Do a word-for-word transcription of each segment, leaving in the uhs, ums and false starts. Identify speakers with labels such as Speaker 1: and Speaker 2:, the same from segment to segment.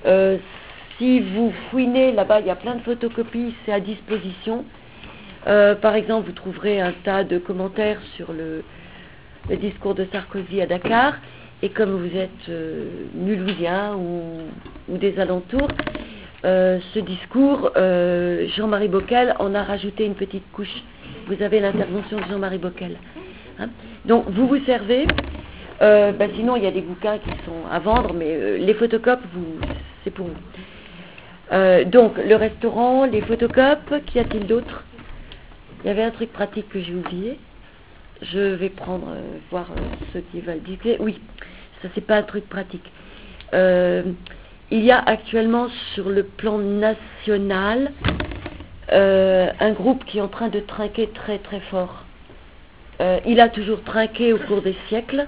Speaker 1: Euh, si vous fouinez là-bas, il y a plein de photocopies, c'est à disposition. Euh, par exemple, vous trouverez un tas de commentaires sur le, le discours de Sarkozy à Dakar. Et comme vous êtes euh, mulhousien ou, ou des alentours, euh, ce discours, euh, Jean-Marie Bockel en a rajouté une petite couche. Vous avez l'intervention de Jean-Marie Bockel. Hein. Donc, vous vous servez. Euh, ben sinon, il y a des bouquins qui sont à vendre, mais euh, les photocopes, vous, c'est pour vous. Euh, donc, le restaurant, les photocopes, qu'y a-t-il d'autre? Il y avait un truc pratique que j'ai oublié. Je vais prendre, euh, voir euh, ceux qui veulent discuter. Oui, ça, c'est pas un truc pratique. Euh, il y a actuellement, sur le plan national, euh, un groupe qui est en train de trinquer très très fort. Euh, il a toujours trinqué au cours des siècles.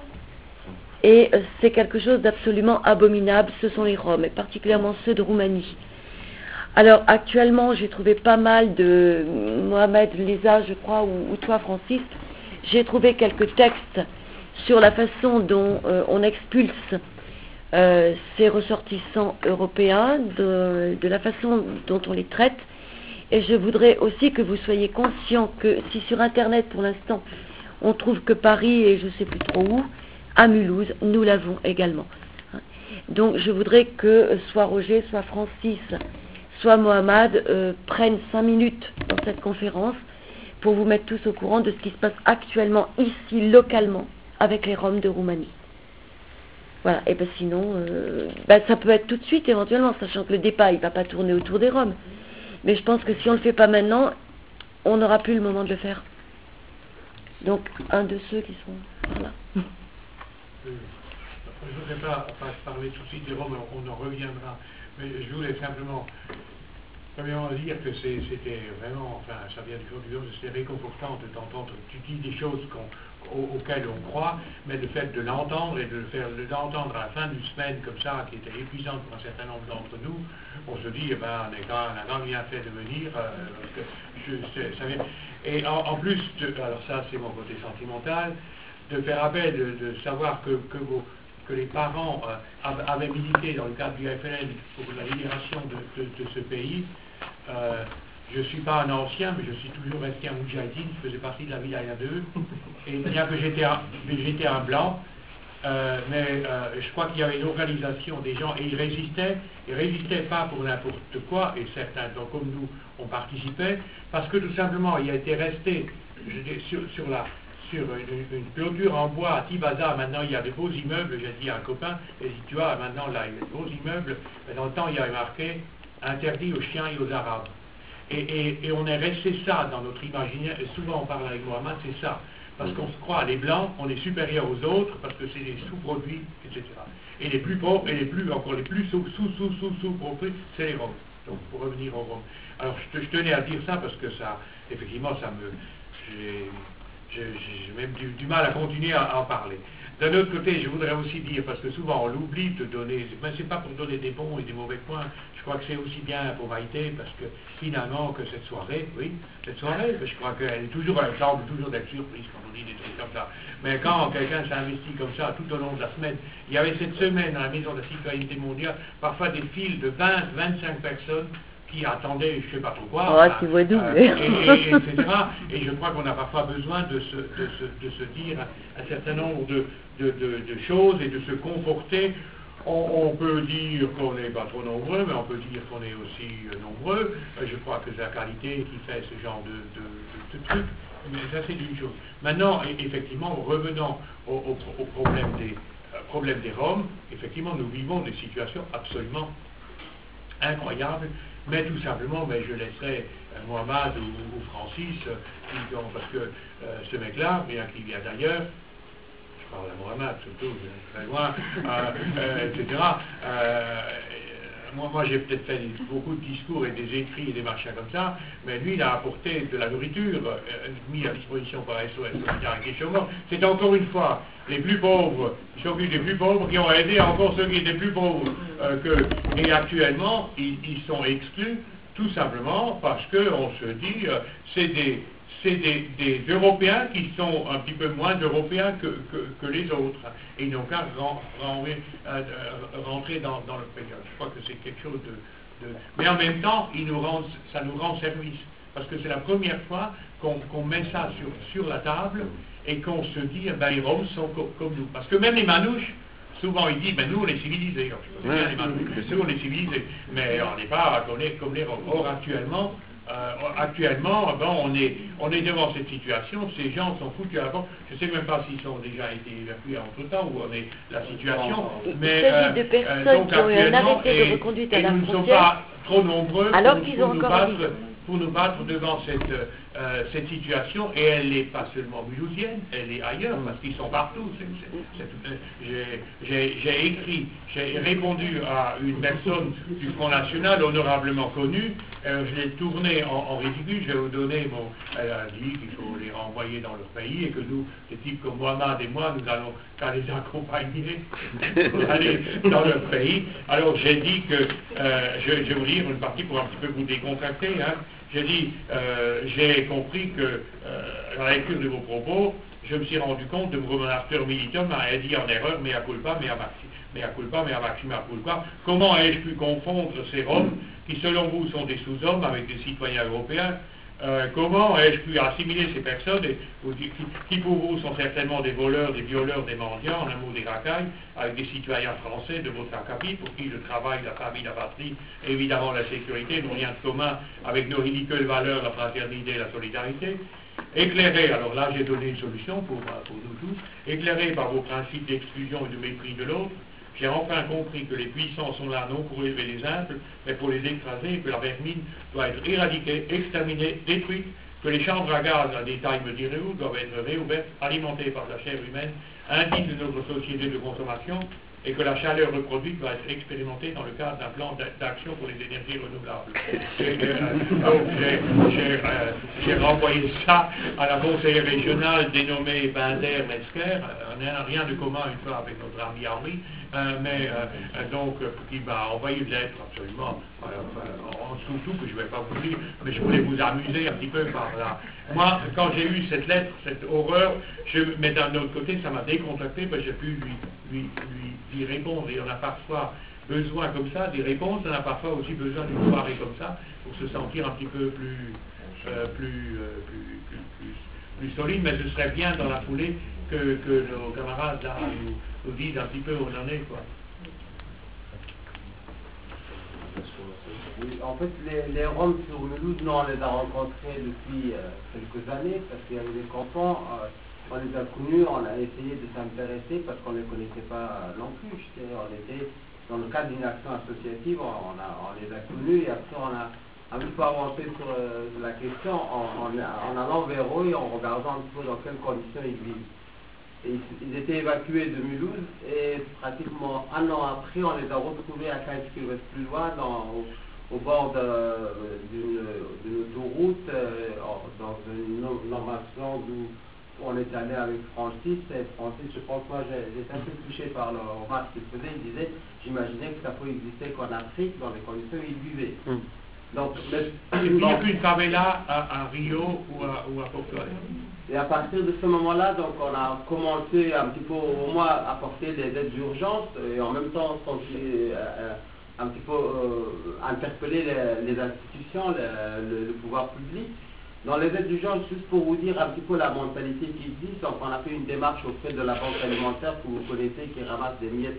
Speaker 1: Et euh, c'est quelque chose d'absolument abominable, ce sont les Roms, et particulièrement ceux de Roumanie. Alors actuellement, j'ai trouvé pas mal de Mohamed Leza, je crois, ou, ou toi Francis, j'ai trouvé quelques textes sur la façon dont euh, on expulse euh, ces ressortissants européens, de, de la façon dont on les traite. Et je voudrais aussi que vous soyez conscients que si sur Internet, pour l'instant, on trouve que Paris et je ne sais plus trop où, à Mulhouse, nous l'avons également. Donc je voudrais que soit Roger, soit Francis, soit Mohamed euh, prennent cinq minutes dans cette conférence pour vous mettre tous au courant de ce qui se passe actuellement ici, localement, avec les Roms de Roumanie. Voilà, et bien sinon, euh, ben, ça peut être tout de suite éventuellement, sachant que le débat, il ne va pas tourner autour des Roms. Mais je pense que si on ne le fait pas maintenant, on n'aura plus le moment de le faire. Donc, un de ceux qui sont... Voilà.
Speaker 2: Je ne voudrais pas, pas parler tout de suite des Roms, on en reviendra, mais je voulais simplement, premièrement dire que c'était vraiment, enfin, ça vient du jour du jour, c'était réconfortant de t'entendre, tu dis des choses qu'on, au, auxquelles on croit, mais le fait de l'entendre et de le faire, de l'entendre à la fin d'une semaine comme ça, qui était épuisante pour un certain nombre d'entre nous, on se dit, eh ben, on, est quand, on a quand même bien fait de venir, euh, parce que je, ça vient, et en, en plus, de, alors ça c'est mon côté sentimental, de faire appel, de, de savoir que, que, vos, que les parents euh, avaient milité dans le cadre du F L N pour la libération de, de, de ce pays. Euh, je ne suis pas un ancien, mais je suis toujours resté un moudjahidine, je faisais partie de la Wilaya deux, et bien que j'étais un, j'étais un blanc, euh, mais euh, je crois qu'il y avait une organisation des gens, et ils résistaient, ils résistaient pas pour n'importe quoi, et certains, donc, comme nous, on participait, parce que tout simplement, il a été resté je dis, sur, sur la... sur une, une clôture en bois à Tibaza, maintenant il y a de beaux immeubles, j'ai dit à un copain, et si tu vois, maintenant là, il y a de beaux immeubles, mais dans le temps il y avait marqué interdit aux chiens et aux arabes. Et, et, et on est resté ça dans notre imaginaire, et souvent on parle avec Mohamed, c'est ça, parce qu'on se croit, les blancs, on est supérieurs aux autres, parce que c'est des sous-produits, et cetera. Et les plus pauvres, et les plus, encore les plus sous, sous, sous, sous, sous-produits, c'est les Roms. Donc pour revenir aux Roms. Alors je, je tenais à dire ça, parce que ça, effectivement, ça me... j'ai même du, du mal à continuer à, à en parler. D'un autre côté, je voudrais aussi dire, parce que souvent on l'oublie de donner, mais c'est pas pour donner des bons et des mauvais points, je crois que c'est aussi bien pour Maïté, parce que finalement que cette soirée, oui, cette soirée, je crois qu'elle est toujours, elle semble toujours d'être surprise quand on dit des trucs comme ça. Mais quand quelqu'un s'investit comme ça tout au long de la semaine, il y avait cette semaine à la Maison de la Citoyenneté Mondiale, parfois des files de vingt, vingt-cinq personnes qui attendaient, je ne sais pas trop quoi,
Speaker 1: oh, tu vois doubler.
Speaker 2: euh, et, et, et cetera. Et je crois qu'on a parfois besoin de se, de se, de se dire un, un certain nombre de, de, de, de choses et de se conforter. On, on peut dire qu'on n'est pas trop nombreux, mais on peut dire qu'on est aussi euh, nombreux. Euh, je crois que c'est la qualité qui fait ce genre de, de, de, de trucs. Mais ça, c'est une chose. Maintenant, effectivement, revenant au, au, au problème, des, euh, problème des Roms, effectivement, nous vivons des situations absolument incroyables. Mais tout simplement, mais je laisserai euh, Mohamed ou, ou Francis, euh, qui, parce que euh, ce mec-là, bien qu'il vient d'ailleurs, je parle à Mohamed surtout, très loin, euh, euh, et cetera. Euh, moi, moi j'ai peut-être fait beaucoup de discours et des écrits et des machins comme ça, mais lui, il a apporté de la nourriture, euh, mis à disposition par S O S Solidarité Chômage. C'est encore une fois les plus pauvres, ils s'occupent des plus pauvres qui ont aidé encore ceux qui étaient plus pauvres euh, que. Et actuellement, ils, ils sont exclus tout simplement parce qu'on se dit, euh, c'est des, c'est des, des Européens qui sont un petit peu moins Européens que, que, que les autres. Et ils n'ont qu'à rentrer, euh, rentrer dans, dans le pays. Je crois que c'est quelque chose de, de... Mais en même temps, ils nous rendent, ça nous rend service. Parce que c'est la première fois qu'on qu'on met ça sur, sur la table et qu'on se dit, eh ben, les Roms sont co comme nous. Parce que même les Manouches, souvent ils disent, ben, nous on est civilisés. Je connais bien les Manouches, nous on est civilisés. Mais on n'est pas comme les, comme les Roms. Or, actuellement, Euh, actuellement, ben, on, est, on est devant cette situation, ces gens sont foutus à la porte. Je ne sais même pas s'ils ont déjà été évacués entre-temps, où on est la situation. Mais,
Speaker 1: il s'agit de personnes euh, qui ont eu un arrêté de reconduite à la frontière.
Speaker 2: Nous ne sommes pas trop nombreux
Speaker 1: alors
Speaker 2: pour,
Speaker 1: qu'ils
Speaker 2: pour
Speaker 1: ont
Speaker 2: nous
Speaker 1: encore
Speaker 2: battre, pour nous battre devant cette, euh, cette situation, et elle n'est pas seulement mulhousienne, elle est ailleurs, parce qu'ils sont partout. J'ai écrit, j'ai répondu à une personne du Front National honorablement connue, euh, je l'ai tourné en, en ridicule, je vais vous donner mon... Elle a dit qu'il faut les renvoyer dans leur pays, et que nous, des types comme Mohamed et moi, nous allons qu'à les accompagner pour aller dans leur pays. Alors j'ai dit que, euh, je, je vais vous lire une partie pour un petit peu vous décontracter, hein. J'ai dit, euh, j'ai compris que, euh, à la lecture de vos propos, je me suis rendu compte de mon acteur militum a dit en erreur, mais à culpa, mais à maxi, mais à culpa, mais à maxima culpa. Comment ai-je pu confondre ces Roms, qui selon vous sont des sous-hommes avec des citoyens européens? Euh, comment ai-je pu assimiler ces personnes et, qui, qui pour vous sont certainement des voleurs, des violeurs, des mendiants, en un mot des racailles, avec des citoyens français de votre acabit, pour qui le travail, la famille, la patrie, et évidemment la sécurité n'ont rien de commun avec nos ridicules valeurs, la fraternité et la solidarité. Éclairé, alors là j'ai donné une solution pour, pour nous tous, éclairé par vos principes d'exclusion et de mépris de l'autre, j'ai enfin compris que les puissants sont là non pour élever les simples, mais pour les écraser, et que la vermine doit être éradiquée, exterminée, détruite, que les chambres à gaz, à détail me direz-vous, doivent être réouvertes, alimentées par la chair humaine, indigne de notre société de consommation, et que la chaleur reproduite doit être expérimentée dans le cadre d'un plan d'action pour les énergies renouvelables. J'ai euh, renvoyé ça à la conseillère régionale dénommée Binder Metzger, on n'a rien de commun une fois avec notre ami Henri, euh, mais euh, donc qui m'a envoyé une lettre absolument, euh, en dessous tout que je ne vais pas vous lire, mais je voulais vous amuser un petit peu par là. Moi, quand j'ai eu cette lettre, cette horreur, je, mais d'un autre côté, ça m'a décontracté, parce que j'ai pu lui, lui, lui, lui répondre. Et on a parfois besoin comme ça, des réponses, on a parfois aussi besoin d'une soirée comme ça, pour se sentir un petit peu plus, euh, plus, euh, plus, plus, plus, plus solide, mais ce serait bien dans la foulée que, que nos camarades là nous, nous disent un petit peu où on en est, quoi.
Speaker 3: Oui, en fait, les, les Roms sur Mulhouse, nous, on les a rencontrés depuis euh, quelques années, parce qu'il y avait des campants, euh, on les a connus, on a essayé de s'intéresser, parce qu'on ne les connaissait pas non plus. On était dans le cadre d'une action associative, on, a, on les a connus, et après on a un peu avancé sur, euh, sur la question en, en, en allant vers eux et en regardant un peu dans quelles conditions ils vivent. Et ils, ils étaient évacués de Mulhouse, et pratiquement un an après, on les a retrouvés à quinze kilomètres plus loin, dans, au, au bord d'une autoroute, euh, dans une normation où on est allé avec Francis, et Francis, je pense, moi, j'étais un peu touché par le remarque qu'il faisait. Il disait, j'imaginais que ça peut exister qu'en Afrique, dans les conditions où il vivait. Mm. Donc,
Speaker 2: il n'y a qu'une favela à, à Rio ou à, ou à Porto Alegre.
Speaker 3: Et à partir de ce moment-là, donc, on a commencé un petit peu, au moins, à apporter des aides d'urgence, et en même temps, on s'est euh, un petit peu euh, interpeller les, les institutions, le, le, le pouvoir public. Dans les aides d'urgence, juste pour vous dire un petit peu la mentalité qui existe, donc on a fait une démarche auprès de la banque alimentaire que vous connaissez, qui ramasse des miettes,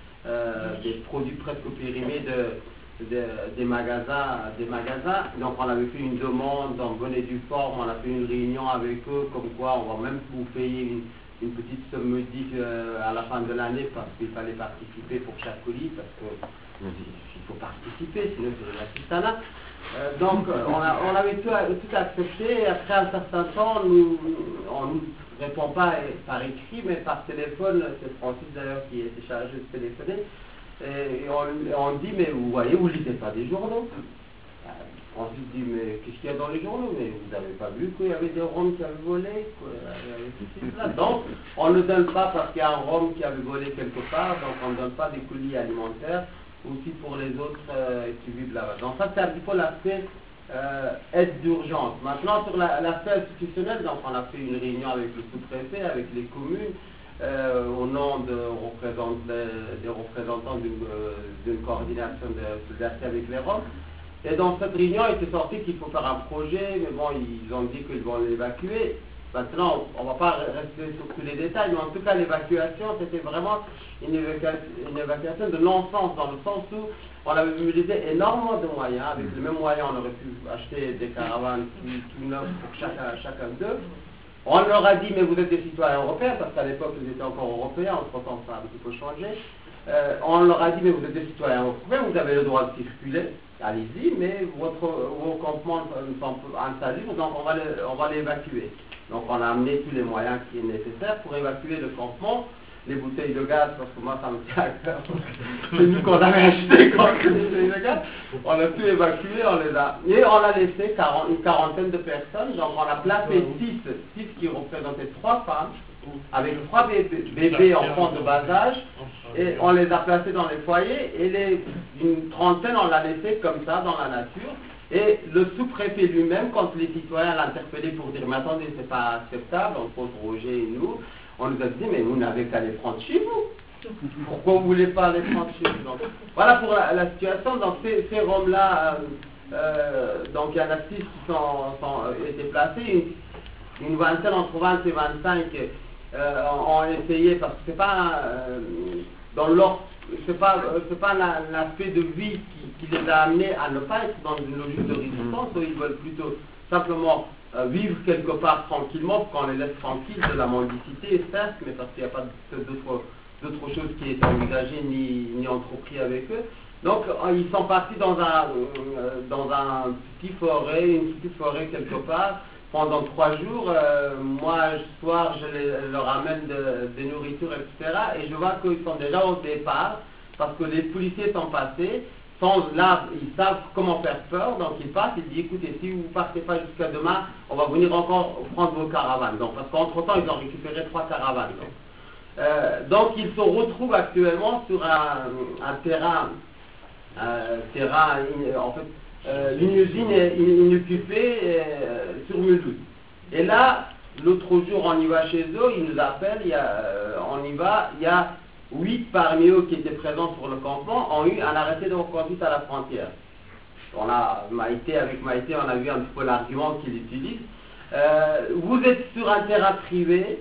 Speaker 3: euh, des produits presque périmés de, de, des, magasins, des magasins. Donc on avait fait une demande en bonne et due forme, on a fait une réunion avec eux, comme quoi on va même vous payer une, une petite somme modique euh, à la fin de l'année, parce qu'il fallait participer pour chaque colis, parce que il faut participer, sinon c'est l'assistanat. Euh, donc on, a, on avait tout, tout accepté, et après un certain temps, nous, on ne nous répond pas par écrit, mais par téléphone. C'est Francis d'ailleurs qui était chargé de téléphoner, et, et on, on dit, mais vous voyez, vous ne lisez pas des journaux. Francis dit, mais qu'est-ce qu'il y a dans les journaux? Mais vous n'avez pas vu qu'il y avait des Roms qui avaient volé, quoi. Donc on ne donne pas parce qu'il y a un Rom qui avait volé quelque part, donc on ne donne pas des colis alimentaires, aussi pour les autres euh, qui vivent là-bas. Donc ça, c'est un petit peu l'aspect euh, aide d'urgence. Maintenant, sur l'aspect institutionnel, donc on a fait une réunion avec le sous-préfet, avec les communes, euh, au nom de représent, des représentants d'une euh, coordination de solidarité avec les Roms. Et dans cette réunion, il était sorti qu'il faut faire un projet, mais bon, ils ont dit qu'ils vont l'évacuer. Maintenant, on ne va pas rester sur tous les détails, mais en tout cas, l'évacuation, c'était vraiment une évacuation, une évacuation de non-sens, dans le sens où on avait mobilisé énormément de moyens. Avec les mêmes moyens, on aurait pu acheter des caravanes tout, tout neufs pour chacun, chacun d'eux. On leur a dit, mais vous êtes des citoyens européens, parce qu'à l'époque, ils étaient encore européens, entre-temps, ça a un petit peu changé. Euh, on leur a dit, mais vous êtes des citoyens européens, vous avez le droit de circuler, allez-y, mais votre, vos campements sont insalubres, donc on va, les, on va les évacuer. Donc on a amené tous les moyens qui sont nécessaires pour évacuer le campement, les bouteilles de gaz, parce que moi ça me tient à cœur, c'est nous qu'on avait acheté quand les bouteilles de gaz, on a pu évacuer, on les a, et on a laissé quarante, une quarantaine de personnes, donc on a placé six, six qui représentaient trois femmes, avec trois bébés, bébés enfants de bas âge, et on les a placés dans les foyers, et les, une trentaine on l'a laissé comme ça dans la nature. Et le sous-préfet lui-même, quand les citoyens l'interpellaient pour dire « mais attendez, c'est pas acceptable, entre autres Roger et nous », on nous a dit « mais vous n'avez qu'à les prendre chez vous. Pourquoi vous ne voulez pas les prendre chez vous ?» Donc, voilà pour la, la situation. Donc ces, ces Roms-là, euh, euh, donc il y en a six qui sont, sont euh, été placés, une, une vingtaine, entre vingt et vingt-cinq euh, ont essayé, parce que c'est pas euh, dans l'ordre, c'est pas, c'est pas un aspect de vie qui, qui les a amenés à ne pas être dans une logique de résistance, où ils veulent plutôt simplement euh, vivre quelque part tranquillement, pour qu'on les laisse tranquilles de la mendicité, certes, mais parce qu'il n'y a pas d'autres choses qui étaient envisagées ni, ni entreprises avec eux. Donc euh, ils sont partis dans un, euh, dans un petit forêt, une petite forêt quelque part, pendant trois jours. Euh, moi, ce soir, je les, leur amène de, des nourritures, et cetera. Et je vois qu'ils sont déjà au départ, parce que les policiers sont passés, sont là, ils savent comment faire peur, donc ils passent, ils disent, écoutez, si vous ne partez pas jusqu'à demain, on va venir encore prendre vos caravanes. Donc, parce qu'entre-temps, ils ont récupéré trois caravanes. Donc, euh, donc ils se retrouvent actuellement sur un, un terrain, un terrain, en fait, Euh, une usine inoccupée euh, sur Mulhouse. Et là, l'autre jour, on y va chez eux, ils nous appellent, il y a, euh, on y va, il y a huit parmi eux qui étaient présents sur le campement, ont eu un arrêté de reconduite à la frontière. On a Maïté, avec Maïté, on a vu un petit peu l'argument qu'ils utilisent. Euh, vous êtes sur un terrain privé,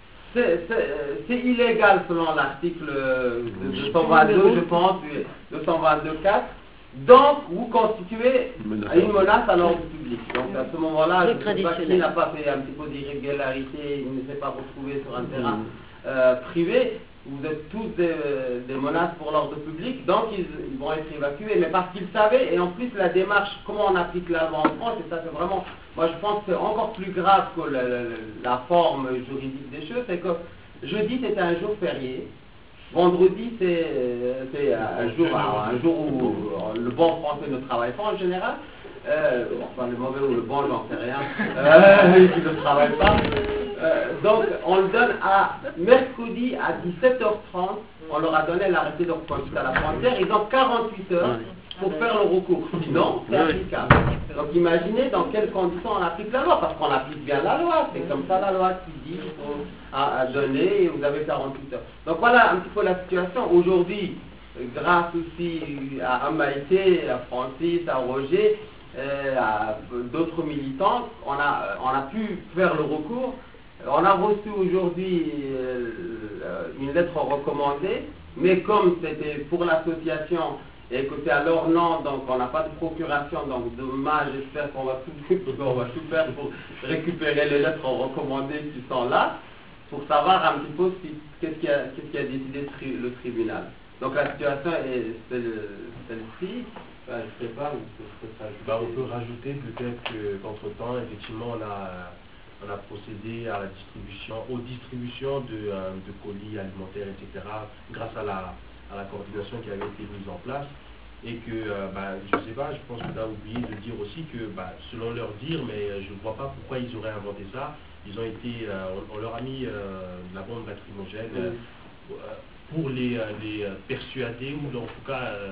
Speaker 3: c'est illégal selon l'article deux cent vingt-deux, je pense, deux cent vingt-deux point quatre. Donc, vous constituez une menace à l'ordre public. Donc, à ce moment-là, je ne sais pas qui n'a pas fait un petit peu d'irrégularité, il ne s'est pas retrouvé sur un terrain euh, privé. Vous êtes tous des, des menaces pour l'ordre public, donc ils, ils vont être évacués. Mais parce qu'ils savaient, et en plus, la démarche, comment on applique la loi en France, et ça c'est vraiment, moi je pense que c'est encore plus grave que la, la, la forme juridique des choses, c'est que jeudi c'était un jour férié. Vendredi, c'est un jour, un jour où le bon français ne travaille pas en général. Euh, enfin, le mauvais ou le bon, j'en sais rien. Euh, qui ne travaille pas. Euh, donc, on le donne à mercredi à dix-sept heures trente. On leur a donné l'arrêté de reconduite à la frontière. Ils ont quarante-huit heures pour faire le recours. Sinon, c'est applicable. Donc, imaginez dans quelles conditions on applique la loi. Parce qu'on applique bien la loi. C'est comme ça la loi qui dit qu'il faut à, à donner et vous avez quarante-huit heures. Donc, voilà un petit peu la situation. Aujourd'hui, grâce aussi à Maïté, à Francis, à Roger, euh, à d'autres militants, on a, on a pu faire le recours. On a reçu aujourd'hui euh, une lettre recommandée, mais comme c'était pour l'association et que c'est à leur nom, donc on n'a pas de procuration, donc demain j'espère qu'on va tout, on va tout faire pour récupérer les lettres recommandées qui sont là, pour savoir un petit peu si, qu'est-ce qui a, qu'est-ce qui a décidé le tribunal. Donc la situation est celle-ci.
Speaker 4: Ben, je ne sais pas, ben, on peut rajouter peut-être qu'entre-temps, effectivement, on a, on a procédé à la distribution, aux distributions de, euh, de colis alimentaires, et cetera, grâce à la, à la coordination qui avait été mise en place. Et que, euh, ben, je ne sais pas, je pense que tu as oublié de dire aussi que, ben, selon leur dire, mais je ne vois pas pourquoi ils auraient inventé ça, ils ont été, euh, on, on leur a mis euh, la bombe lacrymogène euh, pour les, les persuader, ou en tout cas euh,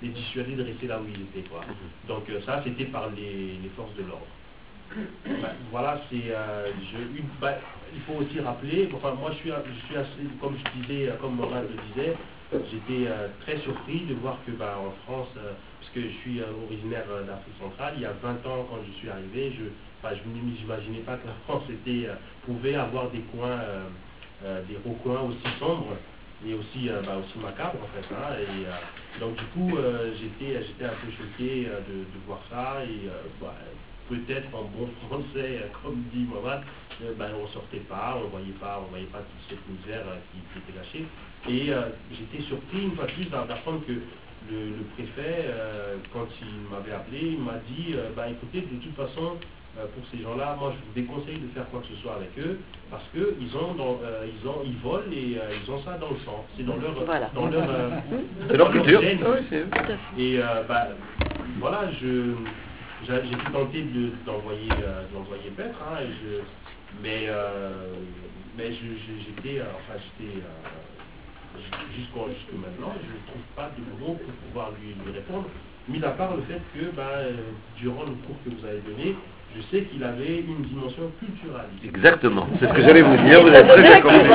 Speaker 4: les dissuader de rester là où ils étaient, quoi. Donc euh, ça, c'était par les, les forces de l'ordre. Ben, voilà, c'est euh, je- une, ben, il faut aussi rappeler, enfin moi je suis, je suis assez, comme je disais, comme Morin le disait, j'étais euh, très surpris de voir que ben, en France, euh, puisque je suis euh, originaire euh, d'Afrique centrale, il y a vingt ans quand je suis arrivé, je ben, je n'imaginais pas que la France était, euh, pouvait avoir des coins, euh, euh, des recoins aussi sombres et aussi, euh, ben, aussi macabres en fait. Hein, et, euh, donc du coup, euh, j'étais, j'étais un peu choqué euh, de, de voir ça et euh, ben, peut-être en bon français, comme dit Mohamed, euh, ben, on ne sortait pas, on ne voyait pas, on voyait pas toute cette misère euh, qui, qui était gâchée. Et euh, j'étais surpris une fois de plus d'apprendre que le, le préfet, euh, quand il m'avait appelé, il m'a dit, euh, bah, écoutez, de toute façon, euh, pour ces gens-là, moi je vous déconseille de faire quoi que ce soit avec eux, parce qu'ils ont, dans, euh, ils ont, ils volent et euh, ils ont ça dans le sang. C'est dans leur,
Speaker 1: Voilà.
Speaker 4: dans leur, euh,
Speaker 5: C'est leur
Speaker 4: dans
Speaker 5: culture.
Speaker 4: gène.
Speaker 5: Oui, c'est-
Speaker 4: Et euh, bah, voilà, je, j'ai j'ai pu tenter de, d'envoyer, euh, d'envoyer paître, hein, et je, mais, euh, mais je, je- j'étais, euh, enfin j'étais, euh, jusqu'au, jusque maintenant, je ne trouve pas de mots pour pouvoir lui, lui répondre, mis à part le fait que, bah, euh, durant le cours que vous avez donné, je sais qu'il avait une dimension culturaliste.
Speaker 5: Exactement, c'est ce que j'allais vous dire, vous avez très bien compris.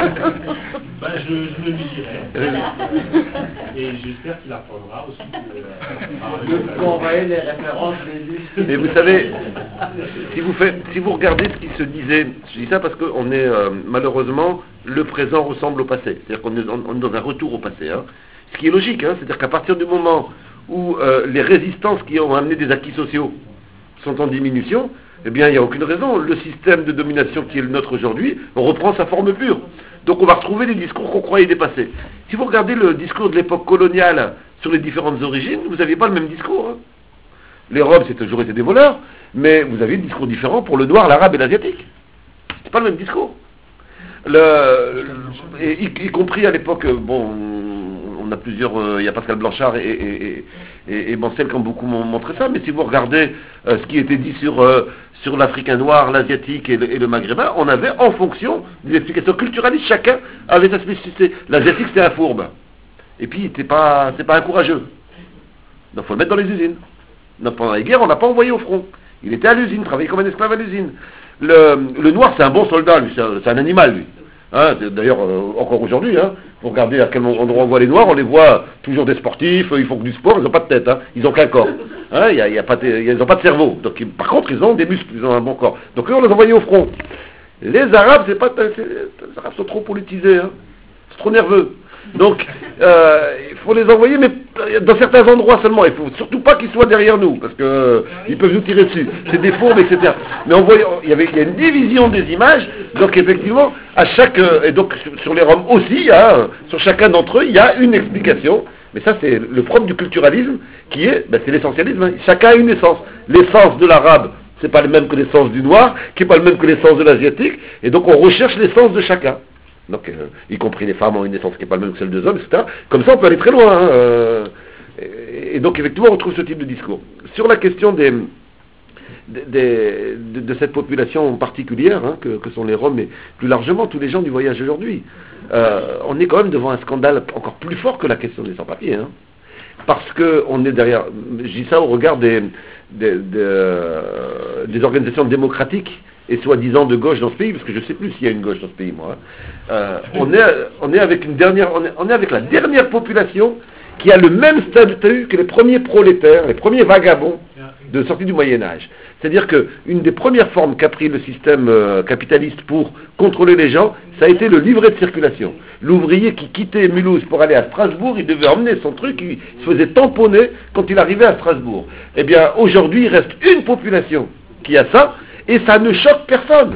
Speaker 4: Ben, je, je le lui dirai. Et j'espère qu'il apprendra aussi. Que, euh,
Speaker 3: Vous envoyez les références des livres.
Speaker 5: Mais vous savez, si vous, faites, si vous regardez ce qui se disait, je dis ça parce que on est, euh, malheureusement, le présent ressemble au passé. C'est-à-dire qu'on est, on est dans un retour au passé. Hein. Ce qui est logique, hein, c'est-à-dire qu'à partir du moment où euh, les résistances qui ont amené des acquis sociaux sont en diminution, eh bien, il n'y a aucune raison. Le système de domination qui est le nôtre aujourd'hui reprend sa forme pure. Donc on va retrouver des discours qu'on croyait dépassés. Si vous regardez le discours de l'époque coloniale sur les différentes origines, vous n'aviez pas le même discours. Hein. Les Robes, c'est toujours été des voleurs, mais vous avez des discours différents pour le noir, l'arabe et l'asiatique. C'est pas le même discours. Le, et, y, y compris à l'époque, bon, on a plusieurs, euh, il y a Pascal Blanchard et, et, et, et Mansell qui ont beaucoup montré ça, mais si vous regardez euh, ce qui était dit sur, euh, sur l'Africain noir, l'Asiatique et le, et le Maghrébin, on avait en fonction des explications culturalistes, chacun avait sa spécificité. L'Asiatique c'était un fourbe, et puis c'est pas, c'est pas un courageux. Donc il faut le mettre dans les usines. Donc, pendant la guerre, on n'a pas envoyé au front. Il était à l'usine, travaillait comme un esclave à l'usine. Le, le noir, c'est un bon soldat, lui, c'est un, c'est un animal, lui. Hein, d'ailleurs, euh, encore aujourd'hui, hein, vous regardez à quel endroit on voit les noirs, on les voit toujours des sportifs, ils font que du sport, ils n'ont pas de tête, hein, ils n'ont qu'un corps. Hein, y a, y a pas de, ils n'ont pas de cerveau. Donc, ils, par contre, ils ont des muscles, ils ont un bon corps. Donc, eux, on les envoyait au front. Les Arabes, c'est pas, c'est, les Arabes sont trop politisés, hein, c'est trop nerveux. Donc, euh, il faut les envoyer, mais dans certains endroits seulement. Il faut surtout pas qu'ils soient derrière nous, parce que euh, ils peuvent nous tirer dessus. C'est des fourbes, et cetera. Mais on voit, il y avait, il y a une division des images. Donc, effectivement, à chaque, euh, et donc sur, sur les Roms aussi, hein, sur chacun d'entre eux, il y a une explication. Mais ça, c'est le propre du culturalisme, qui est, ben, c'est l'essentialisme. Hein. Chacun a une essence. L'essence de l'arabe, c'est pas le même que l'essence du noir, qui est pas le même que l'essence de l'asiatique. Et donc, on recherche l'essence de chacun. Donc, euh, y compris les femmes ont une essence qui n'est pas la même que celle des hommes, et cetera. Comme ça, on peut aller très loin. Hein, euh, et, et donc, effectivement, on retrouve ce type de discours. Sur la question des, des, des, de, de cette population particulière, hein, que, que sont les Roms, mais plus largement tous les gens du voyage aujourd'hui, euh, on est quand même devant un scandale encore plus fort que la question des sans-papiers. Hein, parce qu'on est derrière, je dis ça au regard des, des, des, euh, des organisations démocratiques et soi-disant de gauche dans ce pays, parce que je ne sais plus s'il y a une gauche dans ce pays, moi. Hein. Euh, on, est, on est avec une dernière, on est, on est avec la dernière population qui a le même statut que les premiers prolétaires, les premiers vagabonds de sortie du Moyen-Âge. C'est-à-dire qu'une des premières formes qu'a pris le système euh, capitaliste pour contrôler les gens, ça a été le livret de circulation. L'ouvrier qui quittait Mulhouse pour aller à Strasbourg, il devait emmener son truc, il se faisait tamponner quand il arrivait à Strasbourg. Eh bien, aujourd'hui, il reste une population qui a ça, et ça ne choque personne.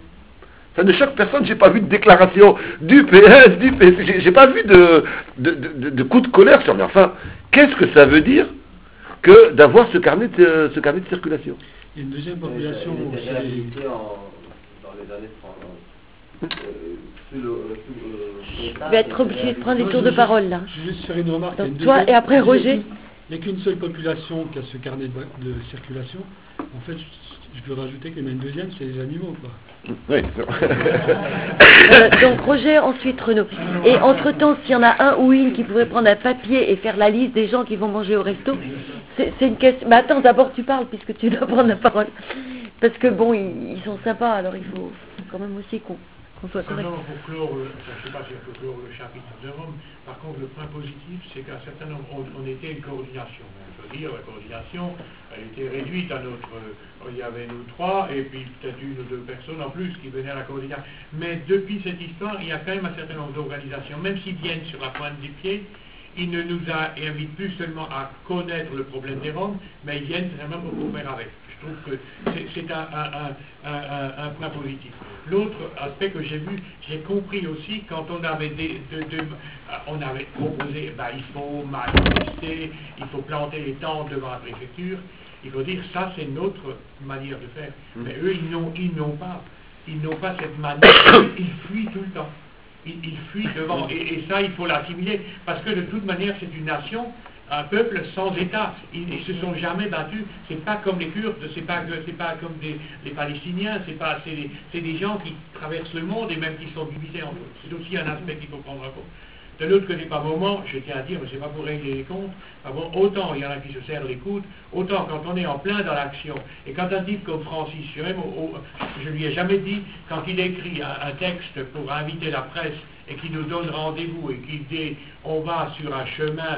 Speaker 5: Ça ne choque personne. J'ai pas vu de déclaration du P S, du P S. J'ai, j'ai pas vu de, de, de, de coup de colère sur. Mais enfin, qu'est-ce que ça veut dire que d'avoir ce carnet de, ce carnet de circulation?
Speaker 6: Il y a une deuxième population
Speaker 3: Il
Speaker 6: aussi.
Speaker 3: était réhabilité en, dans les années trente. Euh, sous le, sous, euh,
Speaker 1: Je vais être obligé de prendre des tours de parole là.
Speaker 6: Je vais juste faire une remarque.
Speaker 1: Donc
Speaker 6: Il y a une
Speaker 1: toi
Speaker 6: deuxième-
Speaker 1: et après Roger.
Speaker 6: Il n'y a qu'une seule population qui a ce carnet de, de circulation, En fait, je peux rajouter qu'il y en a une deuxième, c'est les animaux, quoi.
Speaker 5: Oui.
Speaker 1: Euh, donc Roger, ensuite Renaud. Et entre-temps, s'il y en a un ou une qui pourrait prendre un papier et faire la liste des gens qui vont manger au resto, c'est c'est une question... Mais attends, d'abord tu parles, puisque tu dois prendre la parole. Parce que bon, ils, ils sont sympas, alors il faut, faut quand même aussi qu'on qu'on soit correct.
Speaker 2: Simplement pour clore, le, enfin, je ne sais pas si on peut clore le chapitre de Rome, par contre le point positif, c'est qu'à un certain nombre, on, on était une coordination. Je veux dire, la coordination, elle était réduite à notre... Euh, il y avait nous trois, et puis peut-être une ou deux personnes en plus qui venaient à la coordination. Mais depuis cette histoire, il y a quand même un certain nombre d'organisations, même s'ils viennent sur la pointe des pieds, ils ne nous a- invitent plus seulement à connaître le problème des Roms, mais ils viennent vraiment pour faire avec. Je trouve que c'est- c'est un, un- un- un- un- un point positif. L'autre aspect que j'ai vu, j'ai compris aussi quand on avait, des, de- de- euh, on avait proposé, ben, il faut manifester, il faut planter les tentes devant la préfecture, il faut dire ça c'est notre manière de faire. Mais eux ils n'ont ils n'ont pas, ils n'ont pas cette manière, ils fuient tout le temps. Ils, ils fuient devant, et, et ça il faut l'assimiler, parce que de toute manière c'est une nation, un peuple sans État. Ils ne se sont jamais battus. C'est pas comme les Kurdes, c'est pas, c'est pas comme des, les Palestiniens, c'est pas, c'est des, c'est des gens qui traversent le monde et même qui sont divisés entre eux. C'est aussi un aspect qu'il faut prendre en compte. De l'autre côté, par moment, je tiens à dire, mais c'est pas pour régler les comptes, par bon, autant il y en a qui se serrent les coudes, autant quand on est en plein dans l'action, et quand un type comme Francis, je, même au- au- je lui ai jamais dit, quand il écrit un, un texte pour inviter la presse et qui nous donne rendez-vous et qui dit, on va sur un chemin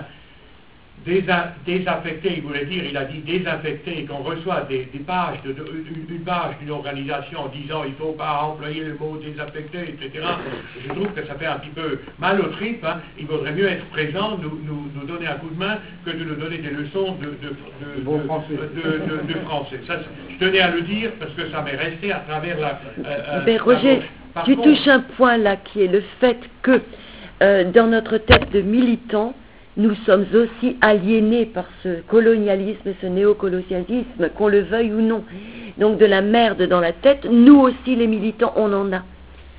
Speaker 2: Désa- désaffecté, il voulait dire, il a dit désaffecté, qu'on reçoit des, des pages, de, de- une, une page d'une organisation en disant il ne faut pas employer le mot désaffecté, et cetera. Je trouve que ça fait un petit peu mal au trip, hein. Il vaudrait mieux être présent, nous, nous, nous donner un coup de main, que de nous donner des leçons de, de, de,
Speaker 3: Bon
Speaker 2: de-
Speaker 3: français.
Speaker 2: de- de- de français. Ça, c'est- je tenais à le dire parce que ça m'est resté à travers la... euh, euh,
Speaker 1: Mais
Speaker 2: la
Speaker 1: Roger,
Speaker 2: gauche. Par
Speaker 1: tu
Speaker 2: contre-
Speaker 1: touches un point là qui est le fait que euh, dans notre tête de militants, nous sommes aussi aliénés par ce colonialisme, ce néocolonialisme, qu'on le veuille ou non. Donc de la merde dans la tête, nous aussi les militants, on en a.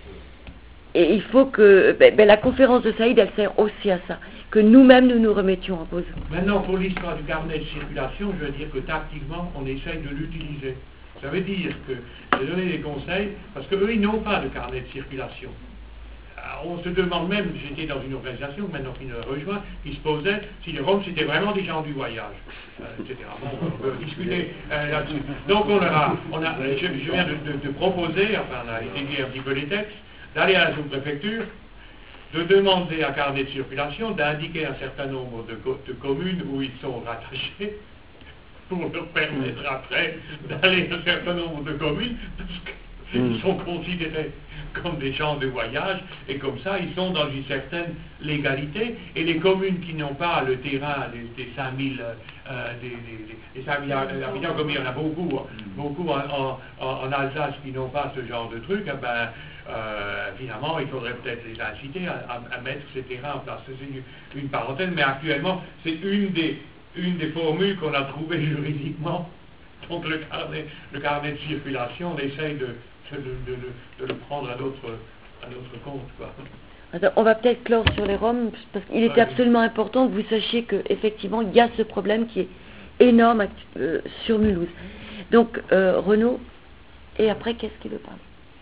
Speaker 1: Et il faut que ben, ben, la conférence de Saïd, elle sert aussi à ça, que nous-mêmes nous nous remettions en cause.
Speaker 2: Maintenant, pour l'histoire du carnet de circulation, je veux dire que tactiquement, on essaye de l'utiliser. Ça veut dire que de donner des conseils, parce qu'eux, ils n'ont pas de carnet de circulation. Alors, on se demande même, j'étais dans une organisation, maintenant qui nous rejoint, qui se posait si les Roms c'était vraiment des gens du voyage, euh, et cetera. Bon, on peut discuter euh, là-dessus. Donc on leur a, on a, je, je viens de, de- de proposer, enfin on a étudié un petit peu les textes, d'aller à la sous-préfecture, de demander à carnet de circulation d'indiquer un certain nombre de, co- de communes où ils sont rattachés, pour leur permettre après d'aller à un certain nombre de communes, parce qu'ils sont considérés comme des gens de voyage, et comme ça, ils sont dans une certaine légalité, et les communes qui n'ont pas le terrain des, des cinq mille euh, des, des- des cinq mille habitants, comme il y en a beaucoup, beaucoup en, en- en Alsace qui n'ont pas ce genre de truc, eh ben, euh, finalement, il faudrait peut-être les inciter à, à- à mettre ces terrains en place. C'est une, une parenthèse, mais actuellement, c'est une des, une des formules qu'on a trouvées juridiquement. Donc le carnet, le carnet de circulation, on essaye de, de, de- de- de le prendre à notre, à notre compte, quoi.
Speaker 1: Attends, on va peut-être clore sur les Roms, parce qu'il était
Speaker 2: Ouais.
Speaker 1: absolument important que vous sachiez qu'effectivement, il y a ce problème qui est énorme actu- euh, sur Mulhouse. Donc, euh, Renaud, et après, qu'est-ce qu'il veut parler?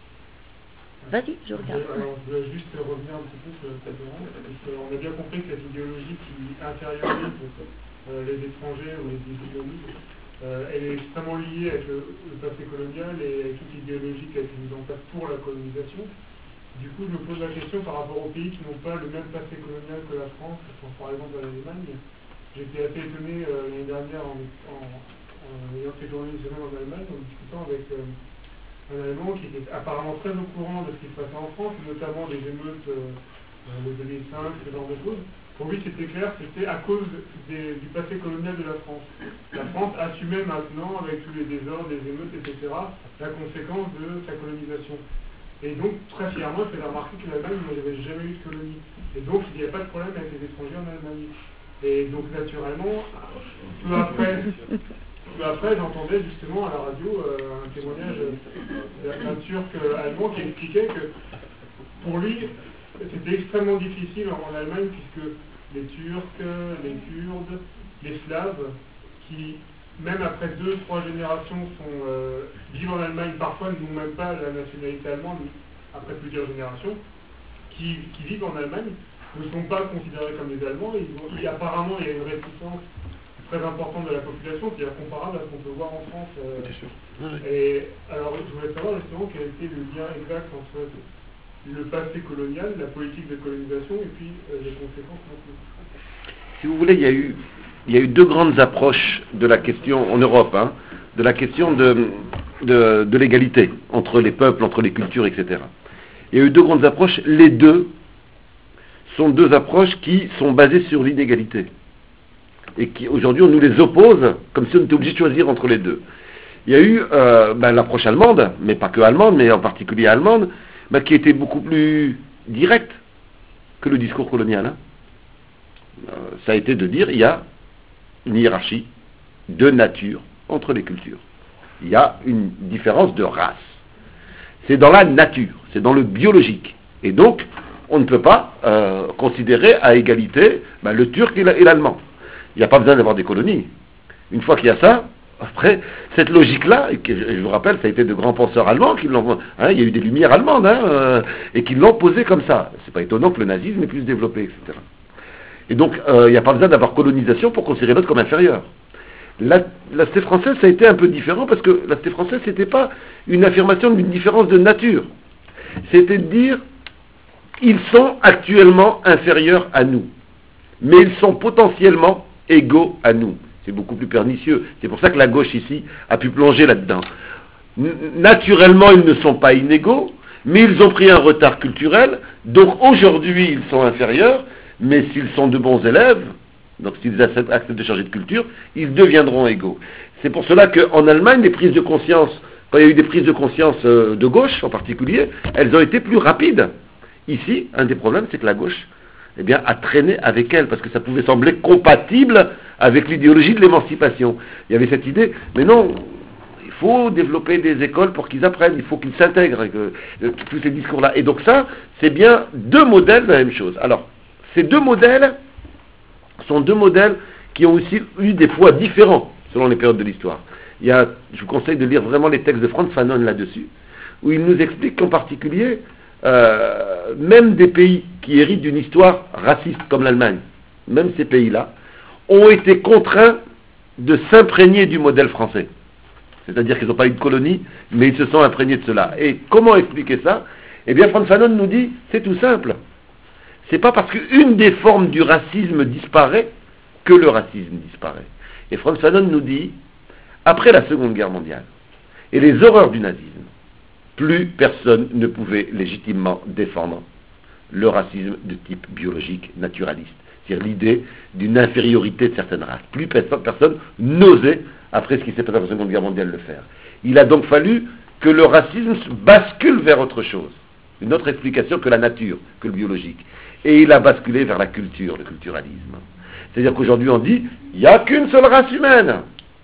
Speaker 1: Vas-y, je regarde.
Speaker 6: Euh, Alors, je voulais juste revenir un petit peu sur le tableau, parce qu'on a bien compris que cette idéologie qui intériorise euh, les étrangers ou les idéologies, euh, elle est extrêmement liée avec le, le passé colonial et avec toute l'idéologie qui a été mise en place pour la colonisation. Du coup, je me pose la question par rapport aux pays qui n'ont pas le même passé colonial que la France, je pense par exemple à l'Allemagne. J'étais assez étonné euh, l'année dernière en, en, en ayant séjourné une semaine en Allemagne, en discutant avec euh, un Allemand qui était apparemment très au courant de ce qui se passait en France, notamment des émeutes euh, euh, de deux mille cinq, ce genre de choses. Pour lui, c'était clair, c'était à cause des- du passé colonial de la France. La France assumait maintenant, avec tous les désordres, les émeutes, et cetera, la conséquence de sa colonisation. Et donc, très fièrement, je faisais remarquer que l'Allemagne, moi, j'avais jamais eu de colonie. Et donc, il n'y a pas de problème avec les étrangers en Allemagne. Et donc, naturellement, peu après, peu après j'entendais justement à la radio euh, un témoignage d'un d'un Turc euh, allemand qui expliquait que, pour lui, c'était extrêmement difficile en, en Allemagne, puisque les Turcs, les Kurdes, les Slaves, qui même après deux, trois générations, sont, euh, vivent en Allemagne, parfois n'ont même pas la nationalité allemande, après plusieurs générations, qui, qui vivent en Allemagne, ne sont pas considérés comme des Allemands, et, ils ont, et apparemment il y a une réticence très importante de la population, qui est comparable à ce qu'on peut voir en France. Euh,
Speaker 5: Bien sûr. Oui.
Speaker 6: Et alors, je voulais savoir justement quel était le lien exact entre le passé colonial, la politique de colonisation, et puis euh, les conséquences maintenant.
Speaker 5: Si vous voulez, il y a eu, il y a eu deux grandes approches de la question, en Europe, hein, de la question de, de, de l'égalité entre les peuples, entre les cultures, et cetera. Il y a eu deux grandes approches, les deux sont deux approches qui sont basées sur l'inégalité. Et qui, aujourd'hui, on nous les oppose, comme si on était obligé de choisir entre les deux. Il y a eu euh, ben, l'approche allemande, mais pas que allemande, mais en particulier allemande, ben, qui était beaucoup plus directe que le discours colonial. Hein. Euh, ça a été de dire, il y a une hiérarchie de nature entre les cultures. Il y a une différence de race. C'est dans la nature, c'est dans le biologique. Et donc, on ne peut pas euh, considérer à égalité ben, le turc et l'allemand. Il n'y a pas besoin d'avoir des colonies. Une fois qu'il y a ça, après, cette logique-là, et que, je vous rappelle, ça a été de grands penseurs allemands qui l'ont, hein, il y a eu des lumières allemandes, hein, euh, et qui l'ont posé comme ça. C'est pas étonnant que le nazisme ait plus développé, et cetera. Et donc, euh, il n'y a pas besoin d'avoir colonisation pour considérer l'autre comme inférieur. L'aspect français, ça a été un peu différent, parce que l'aspect français, c'était pas une affirmation d'une différence de nature. C'était de dire, ils sont actuellement inférieurs à nous, mais ils sont potentiellement égaux à nous. C'est beaucoup plus pernicieux. C'est pour ça que la gauche ici a pu plonger là-dedans. Naturellement, ils ne sont pas inégaux, mais ils ont pris un retard culturel, donc aujourd'hui, ils sont inférieurs, mais s'ils sont de bons élèves, donc s'ils acceptent, acceptent de changer de culture, ils deviendront égaux. C'est pour cela qu'en Allemagne, les prises de conscience, quand il y a eu des prises de conscience euh, de gauche en particulier, elles ont été plus rapides. Ici, un des problèmes, c'est que la gauche, eh bien, a traîné avec elle, parce que ça pouvait sembler compatible avec l'idéologie de l'émancipation. Il y avait cette idée, mais non, il faut développer des écoles pour qu'ils apprennent, il faut qu'ils s'intègrent, que, euh, tous ces discours-là. Et donc ça, c'est bien deux modèles de la même chose. Alors, ces deux modèles sont deux modèles qui ont aussi eu des poids différents selon les périodes de l'histoire. Il y a, je vous conseille de lire vraiment les textes de Frantz Fanon là-dessus, où il nous explique qu'en particulier, euh, même des pays qui héritent d'une histoire raciste comme l'Allemagne, même ces pays-là, ont été contraints de s'imprégner du modèle français. C'est-à-dire qu'ils n'ont pas eu de colonie, mais ils se sont imprégnés de cela. Et comment expliquer ça? Eh bien, Frantz Fanon nous dit, c'est tout simple. C'est pas parce qu'une des formes du racisme disparaît que le racisme disparaît. Et Frantz Fanon nous dit, après la Seconde Guerre mondiale et les horreurs du nazisme, plus personne ne pouvait légitimement défendre le racisme de type biologique, naturaliste. C'est-à-dire l'idée d'une infériorité de certaines races. Plus personne, personne n'osait, après ce qui s'est passé dans la Seconde Guerre mondiale, le faire. Il a donc fallu que le racisme bascule vers autre chose. Une autre explication que la nature, que le biologique. Et il a basculé vers la culture, le culturalisme. C'est-à-dire qu'aujourd'hui on dit, il n'y a qu'une seule race humaine.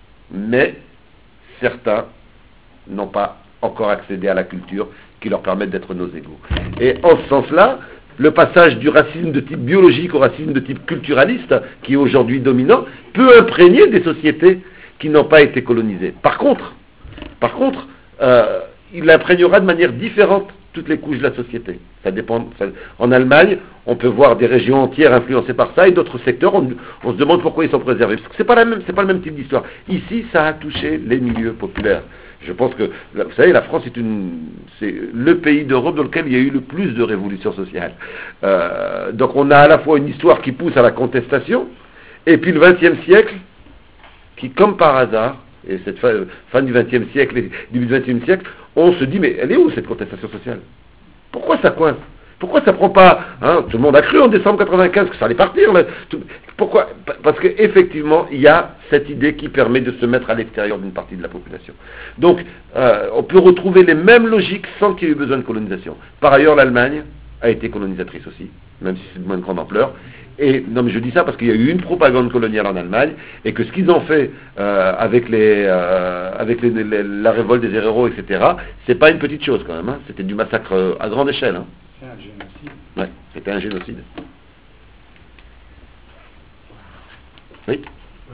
Speaker 5: Mais certains n'ont pas encore accédé à la culture qui leur permette d'être nos égaux. Et en ce sens-là, le passage du racisme de type biologique au racisme de type culturaliste, qui est aujourd'hui dominant, peut imprégner des sociétés qui n'ont pas été colonisées. Par contre, par contre, euh, il imprégnera de manière différente toutes les couches de la société. Ça dépend. Ça, en Allemagne, on peut voir des régions entières influencées par ça, et d'autres secteurs, on, on se demande pourquoi ils sont préservés. Parce que c'est pas la même, c'est pas le même type d'histoire. Ici, ça a touché les milieux populaires. Je pense que, vous savez, la France est, une, c'est le pays d'Europe dans lequel il y a eu le plus de révolutions sociales. Euh, donc on a à la fois une histoire qui pousse à la contestation, et puis le vingtième siècle, qui, comme par hasard, et cette fin, fin du vingtième siècle et début du vingtième siècle, on se dit, mais elle est où cette contestation sociale? Pourquoi ça coince? Pourquoi ça prend pas, hein, tout le monde a cru en décembre quatre-vingt-quinze que ça allait partir, là, tout, pourquoi? Parce qu'effectivement, il y a cette idée qui permet de se mettre à l'extérieur d'une partie de la population. Donc, euh, on peut retrouver les mêmes logiques sans qu'il y ait eu besoin de colonisation. Par ailleurs, l'Allemagne a été colonisatrice aussi, même si c'est de moins grande ampleur. Et non, mais je dis ça parce qu'il y a eu une propagande coloniale en Allemagne, et que ce qu'ils ont fait euh, avec, les, euh, avec les, les, la révolte des héros, et cetera, c'est pas une petite chose quand même. Hein. C'était du massacre euh, à grande échelle. Hein.
Speaker 7: C'est un génocide.
Speaker 5: Ouais, c'était un génocide. Oui.
Speaker 2: Ouais, je voulais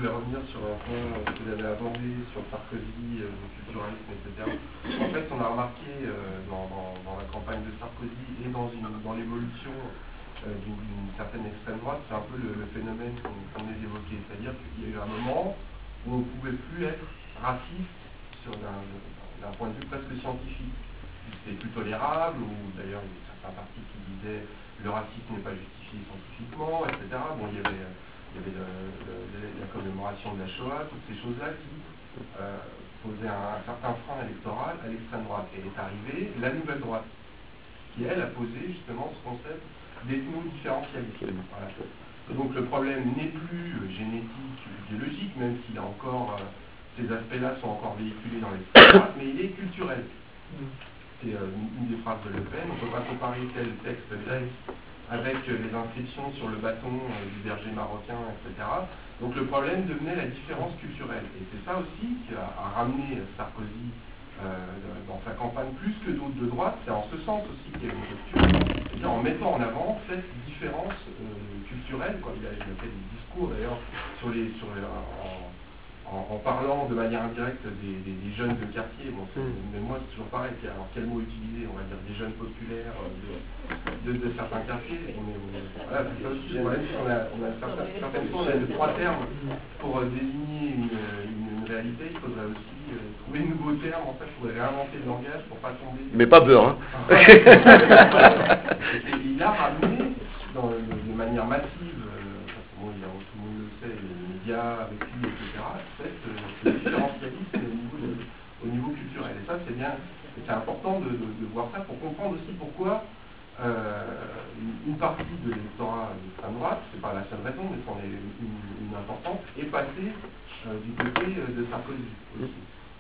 Speaker 4: voulais revenir sur un point que vous avez abordé sur Sarkozy, euh, le culturalisme, et cetera. En fait, on a remarqué euh, dans, dans, dans la campagne de Sarkozy et dans, une, dans l'évolution euh, d'une, d'une certaine extrême droite, c'est un peu le, le phénomène qu'on, qu'on a évoqué. C'est-à-dire qu'il y a eu un moment où on ne pouvait plus être raciste sur d'un, d'un point de vue presque scientifique. C'était plus tolérable, ou d'ailleurs il y a certains partis qui disaient le racisme n'est pas justifié scientifiquement, et cetera. Bon, il y avait, il y avait le, le, la commémoration de la Shoah, toutes ces choses-là qui euh, posaient un, un certain frein électoral à l'extrême droite. Et est arrivée la nouvelle droite, qui elle a posé justement ce concept d'ethno-différentialisme. Voilà. Donc le problème n'est plus génétique, biologique, même si là encore, euh, ces aspects-là sont encore véhiculés dans l'extrême droite, mais il est culturel. C'est euh, une des phrases de Le Pen, on ne peut pas comparer tel texte grec avec euh, les inscriptions sur le bâton euh, du berger marocain, et cetera. Donc le problème devenait la différence culturelle. Et c'est ça aussi qui a, a ramené Sarkozy euh, dans sa campagne plus que d'autres de droite. C'est en ce sens aussi qu'il y a une rupture, c'est-à-dire en mettant en avant cette différence euh, culturelle. Quoi. Il, a, il a fait des discours d'ailleurs sur les, sur les, en, En, en parlant de manière indirecte des, des, des jeunes de quartier. Bon, mais moi, c'est toujours pareil. Alors, quel mot utiliser? On va dire des jeunes populaires de, de, de certains quartiers. On est, on est, voilà, c'est ça aussi. Le problème, c'est qu'on a, on a certaines, certaines fois, on a trois termes pour euh, désigner une, une, une réalité. Il faudrait aussi euh, trouver de nouveaux termes. En fait, il faudrait réinventer le langage pour pas tomber.
Speaker 5: Mais pas beurre, hein.
Speaker 4: Et il a ramené dans, de, de manière massive, euh, parce que bon, il y a, tout le monde le sait, les médias avec lui, et cetera, cette, euh, ce différentialisme au niveau, de, au niveau culturel. Et ça, c'est bien, c'est important de, de, de voir ça pour comprendre aussi pourquoi euh, une, une partie de l'électorat d'extrême droite, c'est pas la seule raison, mais c'en est une, une importante, est passée euh, du côté de Sarkozy aussi.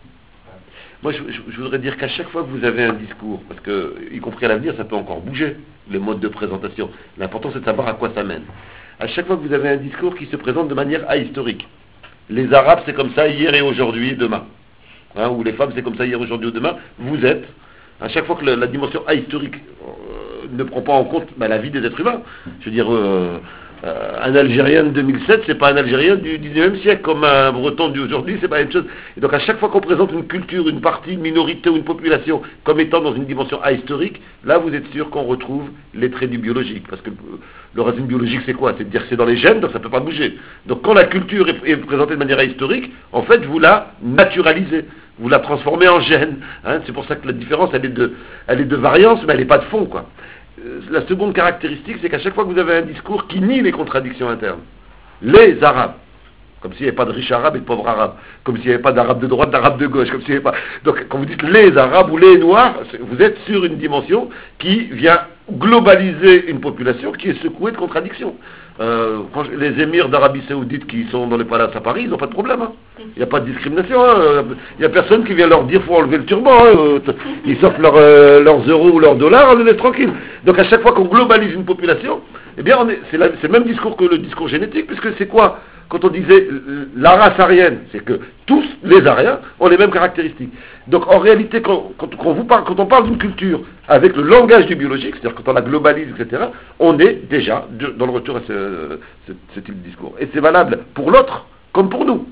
Speaker 5: Moi, je, je, je voudrais dire qu'à chaque fois que vous avez un discours, parce que, y compris à l'avenir, ça peut encore bouger, les modes de présentation. L'important, c'est de savoir à quoi ça mène. À chaque fois que vous avez un discours qui se présente de manière ahistorique. Les Arabes, c'est comme ça hier et aujourd'hui et demain. Hein, ou les femmes, c'est comme ça hier, aujourd'hui ou demain. Vous êtes, à chaque fois que la, la dimension ahistorique euh, ne prend pas en compte bah, la vie des êtres humains. Je veux dire, euh, euh, un Algérien de deux mille sept, c'est pas un Algérien du dix-neuvième siècle, comme un Breton d'aujourd'hui, c'est pas la même chose. Et donc à chaque fois qu'on présente une culture, une partie, une minorité ou une population comme étant dans une dimension ahistorique, là vous êtes sûr qu'on retrouve les traits du biologique. Parce que le racine biologique, c'est quoi? C'est de dire que c'est dans les gènes, donc ça ne peut pas bouger. Donc quand la culture est, est présentée de manière ahistorique, en fait, vous la naturalisez, vous la transformez en gène. Hein, c'est pour ça que la différence, elle est de, elle est de variance, mais elle n'est pas de fond, quoi. Euh, la seconde caractéristique, c'est qu'à chaque fois que vous avez un discours qui nie les contradictions internes, les Arabes, comme s'il n'y avait pas de riches arabes et de pauvres arabes, comme s'il n'y avait pas d'arabes de droite, d'arabes de gauche, comme s'il n'y avait pas... Donc, quand vous dites les arabes ou les noirs, vous êtes sur une dimension qui vient globaliser une population qui est secouée de contradictions. Euh, les émirs d'Arabie Saoudite qui sont dans les palaces à Paris, ils n'ont pas de problème. Hein. Il n'y a pas de discrimination. Hein. Il n'y a personne qui vient leur dire qu'il faut enlever le turban. Hein. Ils sortent leur, euh, leurs euros ou leurs dollars, on les laisse tranquilles. Donc à chaque fois qu'on globalise une population, eh bien on est, c'est, la, c'est le même discours que le discours génétique, puisque c'est quoi? Quand on disait la race aryenne, c'est que tous les Aryens ont les mêmes caractéristiques. Donc en réalité, quand, quand, quand, vous parle, quand on parle d'une culture avec le langage du biologique, c'est-à-dire quand on la globalise, et cetera, on est déjà de, dans le retour à ce, ce, ce type de discours. Et c'est valable pour l'autre comme pour nous.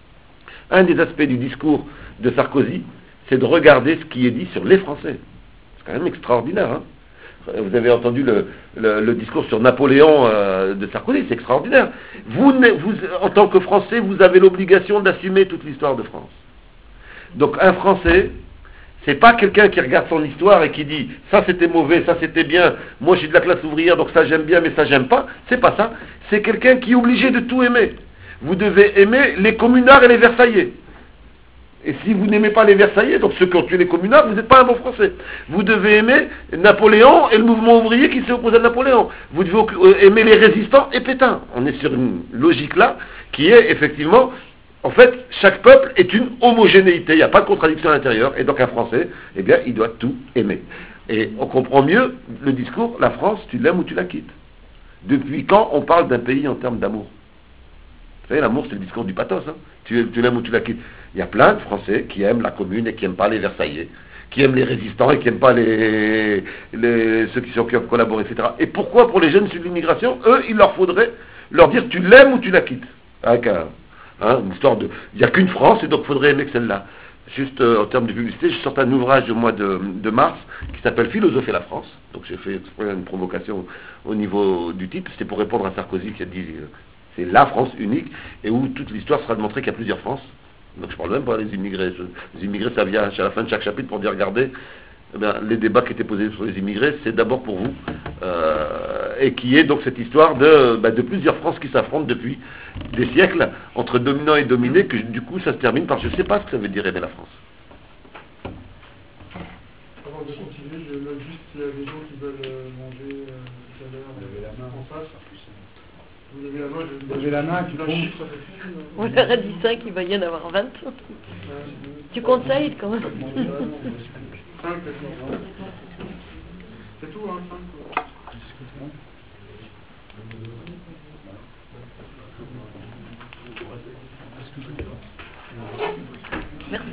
Speaker 5: Un des aspects du discours de Sarkozy, c'est de regarder ce qui est dit sur les Français. C'est quand même extraordinaire, hein. Vous avez entendu le, le, le discours sur Napoléon euh, de Sarkozy, c'est extraordinaire. Vous, vous, en tant que Français, vous avez l'obligation d'assumer toute l'histoire de France. Donc un Français, c'est pas quelqu'un qui regarde son histoire et qui dit ça c'était mauvais, ça c'était bien, moi je suis de la classe ouvrière donc ça j'aime bien mais ça j'aime pas. C'est pas ça. C'est quelqu'un qui est obligé de tout aimer. Vous devez aimer les communards et les Versaillais. Et si vous n'aimez pas les Versaillais, donc ceux qui ont tué les communards, vous n'êtes pas un bon Français. Vous devez aimer Napoléon et le mouvement ouvrier qui s'est opposé à Napoléon. Vous devez aimer les résistants et Pétain. On est sur une logique là qui est effectivement, en fait, chaque peuple est une homogénéité. Il n'y a pas de contradiction à l'intérieur. Et donc un Français, eh bien, il doit tout aimer. Et on comprend mieux le discours, la France, tu l'aimes ou tu la quittes. Depuis quand on parle d'un pays en termes d'amour? Vous savez, l'amour, c'est le discours du pathos. Hein. Tu, tu l'aimes ou tu la quittes. Il y a plein de Français qui aiment la Commune et qui n'aiment pas les Versaillais, qui aiment les résistants et qui n'aiment pas les, les, ceux qui, sont, qui ont collaboré, et cetera. Et pourquoi pour les jeunes sur l'immigration, eux, il leur faudrait leur dire tu l'aimes ou tu la quittes, avec un, Hein, une histoire de... Il n'y a qu'une France, et donc il faudrait aimer que celle-là. Juste euh, en termes de publicité, je sors un ouvrage au mois de, de mars qui s'appelle Philosopher la France. Donc j'ai fait une provocation au niveau du titre. C'était pour répondre à Sarkozy qui a dit euh, c'est la France unique, et où toute l'histoire sera de montrer qu'il y a plusieurs France. Donc je parle même pas des immigrés. Je, les immigrés, ça vient à la fin de chaque chapitre pour dire regardez, eh bien, les débats qui étaient posés sur les immigrés, c'est d'abord pour vous. Euh, et qui est donc cette histoire de, bah, de plusieurs France qui s'affrontent depuis des siècles entre dominants et dominés, que du coup ça se termine par je ne sais pas ce que ça veut dire aimer la France.
Speaker 6: Avant de continuer, je note juste qu'il y a des gens qui veulent euh, manger euh, tout à l'heure euh, la main en face. Vous levez la main, je levez la main, tu la chiffre, ça fait plus. Euh...
Speaker 1: On leur a dit cinq, il va y en avoir vingt. Tu comptes ça, il quand même.
Speaker 6: cinq, c'est tout, hein, cinq.
Speaker 1: Merci.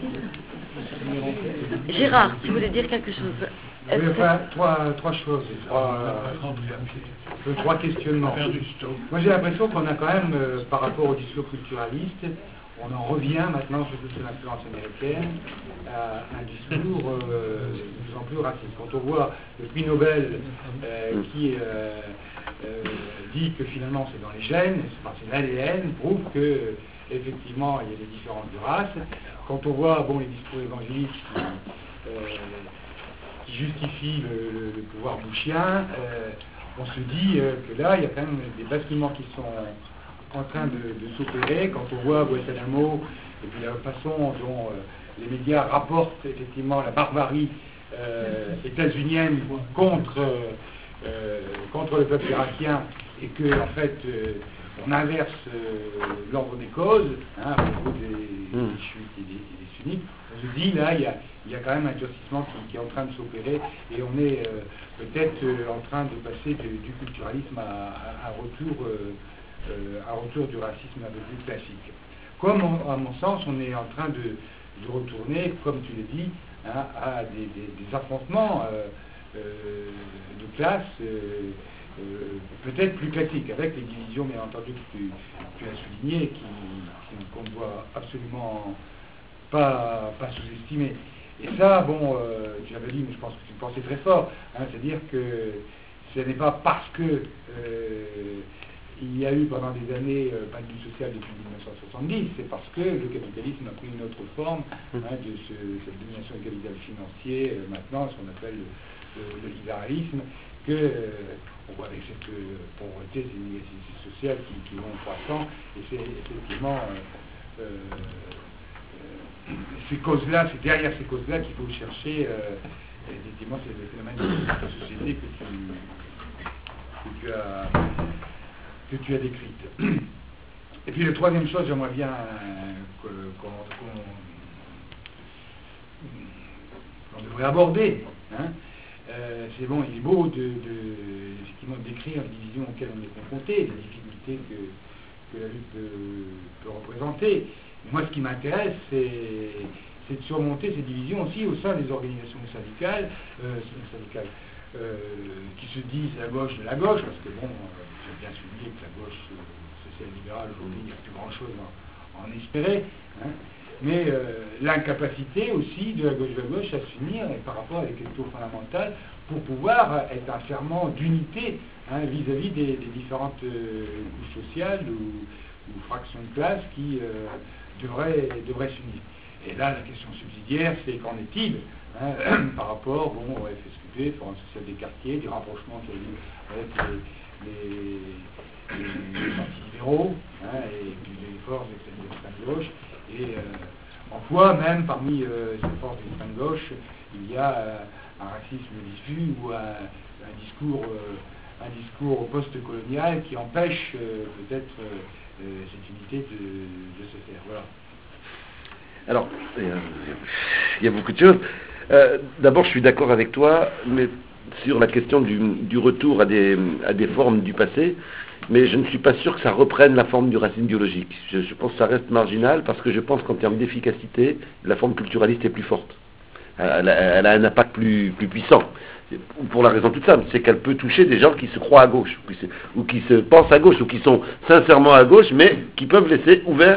Speaker 1: Gérard, tu voulais dire quelque chose?
Speaker 7: Oui, enfin, trois, trois choses, trois, euh, trois questionnements. Moi j'ai l'impression qu'on a quand même, euh, par rapport au discours culturaliste, on en revient maintenant, surtout sous l'influence américaine, à un discours euh, de plus en plus raciste. Quand on voit le prix Nobel euh, qui euh, euh, dit que finalement c'est dans les gènes, c'est parce que l'A D N prouve que euh, effectivement il y a des différences de race. Quand on voit bon, les discours évangéliques qui, euh, qui justifient le, le, le pouvoir bouchien, euh, on se dit euh, que là il y a quand même des basculements qui sont en train de, de s'opérer. Quand on voit Guantanamo et puis la façon dont euh, les médias rapportent effectivement la barbarie euh, états-unienne contre, euh, contre le peuple irakien, et que en fait euh, on inverse euh, l'ordre des causes, hein, à propos des, des chiites et des, et des sunnites, on se dit là il y a, il y a quand même un durcissement qui, qui est en train de s'opérer, et on est euh, peut-être euh, en train de passer de, du culturalisme à, à un retour euh, Euh, un retour du racisme un peu plus classique. Comme, on, à mon sens, on est en train de, de retourner, comme tu l'as dit, hein, à des, des, des affrontements euh, euh, de classe, euh, euh, peut-être plus classiques, avec les divisions, bien entendu, que tu, tu as soulignées, qui, qui, qu'on ne doit absolument pas, pas sous-estimer. Et ça, bon, euh, tu l'avais dit, mais je pense que tu le pensais très fort, hein, c'est-à-dire que ce n'est pas parce que euh, il y a eu pendant des années euh, pas de vie sociale depuis mille neuf cent soixante-dix, c'est parce que le capitalisme a pris une autre forme, hein, de ce, cette domination du capital financier, euh, maintenant, ce qu'on appelle le, le, le libéralisme, que euh, on voit avec cette euh, pauvreté, ces inégalités sociales qui, qui vont croissant, et c'est effectivement euh, euh, ces causes-là, c'est derrière ces causes-là qu'il faut chercher, euh, effectivement, c'est le phénomène de la société que tu, que tu as que tu as décrite. Et puis la troisième chose, j'aimerais bien euh, qu'on, qu'on, qu'on devrait aborder, hein, euh, c'est bon, il est beau de, de, effectivement décrire les divisions auxquelles on est confronté, les difficultés que, que la lutte peut, peut représenter. Mais moi, ce qui m'intéresse, c'est, c'est de surmonter ces divisions aussi au sein des organisations syndicales, euh, syndicales euh, qui se disent la gauche de la gauche, parce que bon, euh, j'ai bien souligné que la gauche euh, social-libérale, aujourd'hui, il n'y a plus grand-chose à en espérer, hein, mais euh, l'incapacité aussi de la gauche de la gauche à s'unir par rapport à des questions fondamentales pour pouvoir être un ferment d'unité, hein, vis-à-vis des, des différentes euh, couches sociales ou, ou fractions de classe qui euh, devraient, devraient s'unir. Et là, la question subsidiaire, c'est qu'en est-il, hein, par rapport bon, au F S Q P, Forum social des quartiers, du rapprochement qu'il y a eu avec les, les, les partis libéraux, hein, et puis les forces d'extrême gauche, et euh, en quoi même parmi euh, ces forces d'extrême gauche, il y a euh, un racisme diffus ou un, un discours, euh, un discours post-colonial qui empêche euh, peut-être euh, cette unité de, de se faire. Voilà.
Speaker 5: Alors, il y a beaucoup de choses. Euh, d'abord, je suis d'accord avec toi, mais sur la question du, du retour à des, à des formes du passé, mais je ne suis pas sûr que ça reprenne la forme du racisme biologique. Je, je pense que ça reste marginal, parce que je pense qu'en termes d'efficacité, la forme culturaliste est plus forte. Elle a, elle a un impact plus, plus puissant. Pour la raison toute simple, c'est qu'elle peut toucher des gens qui se croient à gauche, ou qui se, ou qui se pensent à gauche, ou qui sont sincèrement à gauche, mais qui peuvent laisser ouvert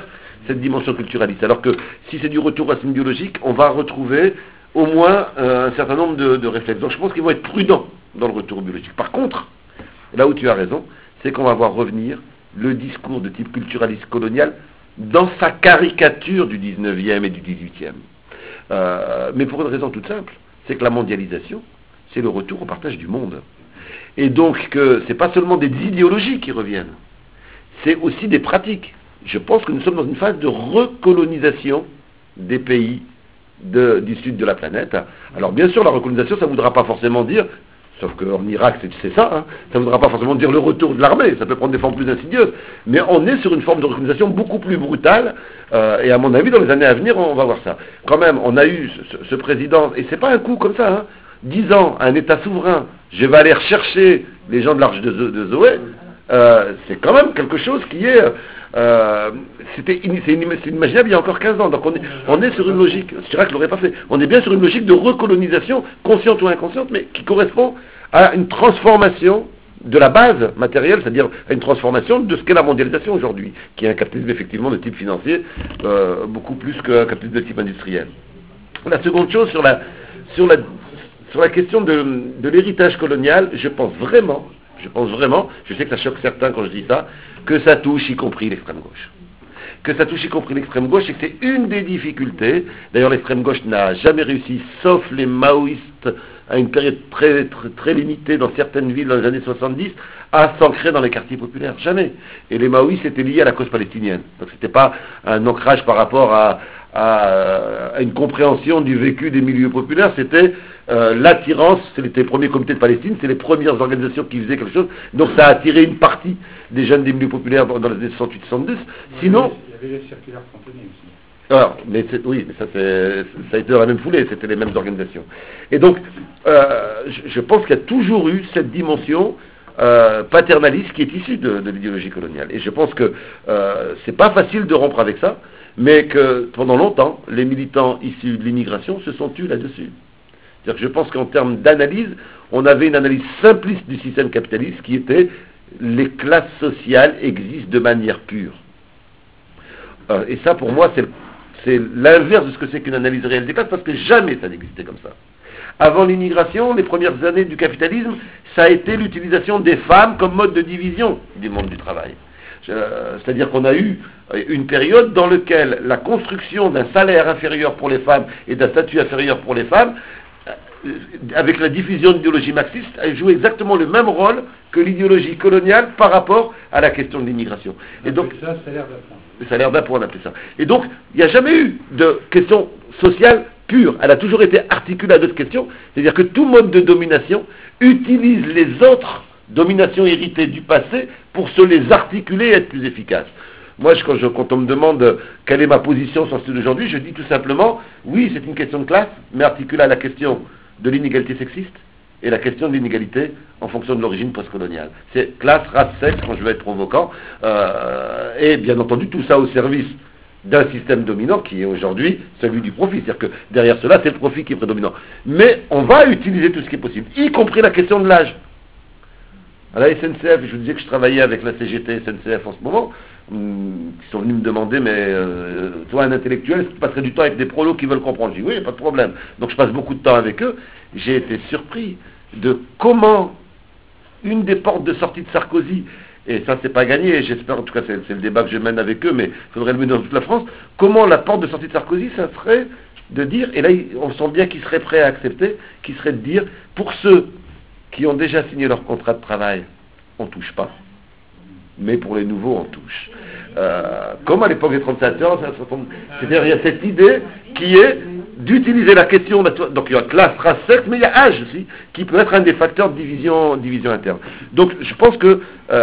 Speaker 5: cette dimension culturaliste. Alors que si c'est du retour à racines biologiques, on va retrouver au moins euh, un certain nombre de, de réflexes. Donc je pense qu'ils vont être prudents dans le retour biologique. Par contre, là où tu as raison, c'est qu'on va voir revenir le discours de type culturaliste colonial dans sa caricature du dix-neuvième et du dix-huitième. Euh, mais pour une raison toute simple, c'est que la mondialisation, c'est le retour au partage du monde. Et donc que ce n'est pas seulement des idéologies qui reviennent, c'est aussi des pratiques. Je pense que nous sommes dans une phase de recolonisation des pays de, du sud de la planète. Alors bien sûr, la recolonisation, ça ne voudra pas forcément dire, sauf qu'en Irak, c'est, c'est ça, hein, ça ne voudra pas forcément dire le retour de l'armée, ça peut prendre des formes plus insidieuses, mais on est sur une forme de recolonisation beaucoup plus brutale, euh, et à mon avis, dans les années à venir, on va voir ça. Quand même, on a eu ce, ce président, et c'est pas un coup comme ça, hein, disant à un État souverain, je vais aller rechercher les gens de l'Arche de, Zo- de Zoé, euh, c'est quand même quelque chose qui est... Euh, c'était in- c'est, in- c'est inimaginable il y a encore quinze ans, donc on est, on est sur une logique, Chirac ne l'aurait pas fait, on est bien sur une logique de recolonisation, consciente ou inconsciente, mais qui correspond à une transformation de la base matérielle, c'est-à-dire à une transformation de ce qu'est la mondialisation aujourd'hui, qui est un capitalisme effectivement de type financier, euh, beaucoup plus qu'un capitalisme de type industriel. La seconde chose, sur la, sur la, sur la question de, de l'héritage colonial, je pense vraiment, je pense vraiment, je sais que ça choque certains quand je dis ça, que ça touche y compris l'extrême gauche. Que ça touche y compris l'extrême gauche, et que c'est une des difficultés. D'ailleurs, l'extrême gauche n'a jamais réussi, sauf les maoïstes, à une période très, très, très limitée dans certaines villes dans les années soixante-dix, à s'ancrer dans les quartiers populaires. Jamais. Et les maoïstes étaient liés à la cause palestinienne. Donc c'était pas un ancrage par rapport à, à, à une compréhension du vécu des milieux populaires, c'était euh, l'attirance, c'était les premiers comités de Palestine, c'est les premières organisations qui faisaient quelque chose, donc ça a attiré une partie des jeunes des milieux populaires dans, dans les années soixante-huit soixante-douze. Sinon...
Speaker 7: Il y avait les circulaires Fontenay aussi.
Speaker 5: Alors, mais c'est, oui, mais ça, c'est, ça a été dans la même foulée, c'était les mêmes organisations. Et donc, euh, je, je pense qu'il y a toujours eu cette dimension euh, paternaliste qui est issue de, de l'idéologie coloniale. Et je pense que euh, c'est pas facile de rompre avec ça, mais que pendant longtemps, les militants issus de l'immigration se sont tus là-dessus. C'est-à-dire que je pense qu'en termes d'analyse, on avait une analyse simpliste du système capitaliste qui était les classes sociales existent de manière pure. Euh, et ça, pour moi, c'est, c'est l'inverse de ce que c'est qu'une analyse réelle des classes, parce que jamais ça n'existait comme ça. Avant l'immigration, les premières années du capitalisme, ça a été l'utilisation des femmes comme mode de division du monde du travail. Euh, c'est-à-dire qu'on a eu une période dans laquelle la construction d'un salaire inférieur pour les femmes et d'un statut inférieur pour les femmes, euh, avec la diffusion de l'idéologie marxiste, a joué exactement le même rôle que l'idéologie coloniale par rapport à la question de l'immigration.
Speaker 7: Et donc, ça, salaire d'appoint.
Speaker 5: Le salaire d'impôt, on appelait ça. Et donc, il n'y a jamais eu de question sociale pure. Elle a toujours été articulée à d'autres questions. C'est-à-dire que tout mode de domination utilise les autres dominations héritées du passé pour se les articuler et être plus efficace. Moi, je, quand, je, quand on me demande quelle est ma position sur ce sujet d'aujourd'hui, je dis tout simplement, oui, c'est une question de classe, mais articulée à la question de l'inégalité sexiste et la question de l'inégalité en fonction de l'origine postcoloniale. C'est classe, race, sexe, quand je veux être provoquant, euh, et bien entendu tout ça au service d'un système dominant qui est aujourd'hui celui du profit. C'est-à-dire que derrière cela, c'est le profit qui est prédominant. Mais on va utiliser tout ce qui est possible, y compris la question de l'âge. À la S N C F, je vous disais que je travaillais avec la C G T S N C F en ce moment, hum, qui sont venus me demander, mais euh, toi, un intellectuel, est-ce que tu passerais du temps avec des prolos qui veulent comprendre? Je dis oui, pas de problème. Donc je passe beaucoup de temps avec eux. J'ai été surpris de comment une des portes de sortie de Sarkozy, et ça c'est pas gagné, j'espère, en tout cas c'est, c'est le débat que je mène avec eux, mais il faudrait le mener dans toute la France, comment la porte de sortie de Sarkozy, ça serait de dire, et là on sent bien qu'ils seraient prêts à accepter, qui serait de dire, pour ceux qui ont déjà signé leur contrat de travail, on touche pas, mais pour les nouveaux on touche. Euh, comme à l'époque des trente-sept heures, c'est-à-dire il y a cette idée qui est d'utiliser la question, donc il y a classe, race, sexe, mais il y a âge aussi, qui peut être un des facteurs de division, division interne. Donc je pense que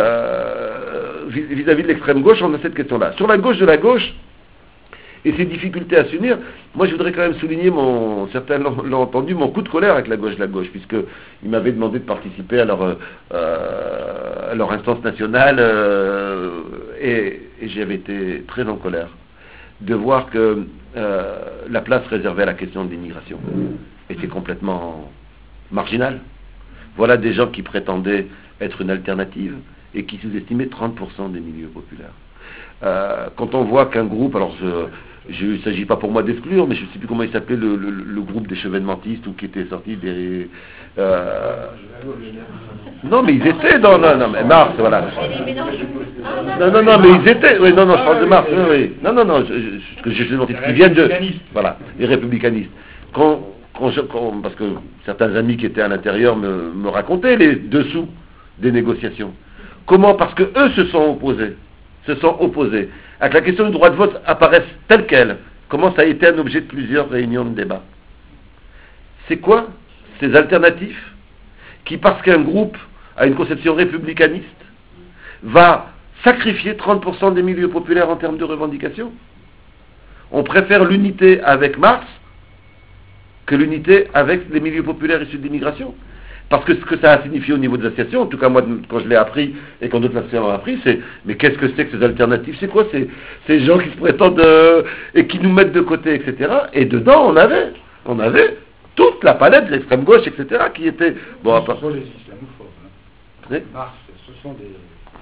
Speaker 5: euh, vis-à-vis de l'extrême gauche, on a cette question-là. Sur la gauche de la gauche, et ses difficultés à s'unir, moi je voudrais quand même souligner, mon, certains l'ont, l'ont entendu, mon coup de colère avec la gauche de la gauche, puisqu'ils m'avaient demandé de participer à leur, euh, à leur instance nationale, euh, et, et j'avais été très en colère de voir que euh, la place réservée à la question de l'immigration était complètement marginale. Voilà des gens qui prétendaient être une alternative et qui sous-estimaient trente pour cent des milieux populaires. euh, quand on voit qu'un groupe, alors je, je, il ne s'agit pas pour moi d'exclure, mais je ne sais plus comment il s'appelait le, le, le groupe des chevènementistes ou qui était sorti des... Euh, non, mais ils étaient dans... Non, non, mais Mars, voilà. Non, non, non, mais ils étaient... Oui, non, non, je parle de Mars, oui, oui. Non, non, non, je, je, je, je, je, qui viennent de... Voilà, les républicanistes. Quand, quand je, quand, parce que certains amis qui étaient à l'intérieur me, me racontaient les dessous des négociations. Comment? Parce que eux se sont opposés. Se sont opposés. À que la question du droit de vote apparaisse telle qu'elle. Comment ça a été un objet de plusieurs réunions de débat. C'est quoi ces alternatifs qui, parce qu'un groupe a une conception républicaniste, va sacrifier trente pour cent des milieux populaires en termes de revendications? On préfère l'unité avec Marx que l'unité avec les milieux populaires issus de l'immigration. Parce que ce que ça a signifié au niveau des associations, en tout cas moi quand je l'ai appris et quand d'autres associations l'ont appris, c'est mais qu'est-ce que c'est que ces alternatives? C'est quoi ces, ces gens qui se prétendent euh, et qui nous mettent de côté, et cetera. Et dedans on avait, on avait toute la palette de l'extrême gauche, et cetera qui était... Bon,
Speaker 7: ce
Speaker 5: à part...
Speaker 7: sont les islamophobes. Hein.
Speaker 5: Oui.
Speaker 7: Marx, ce sont des...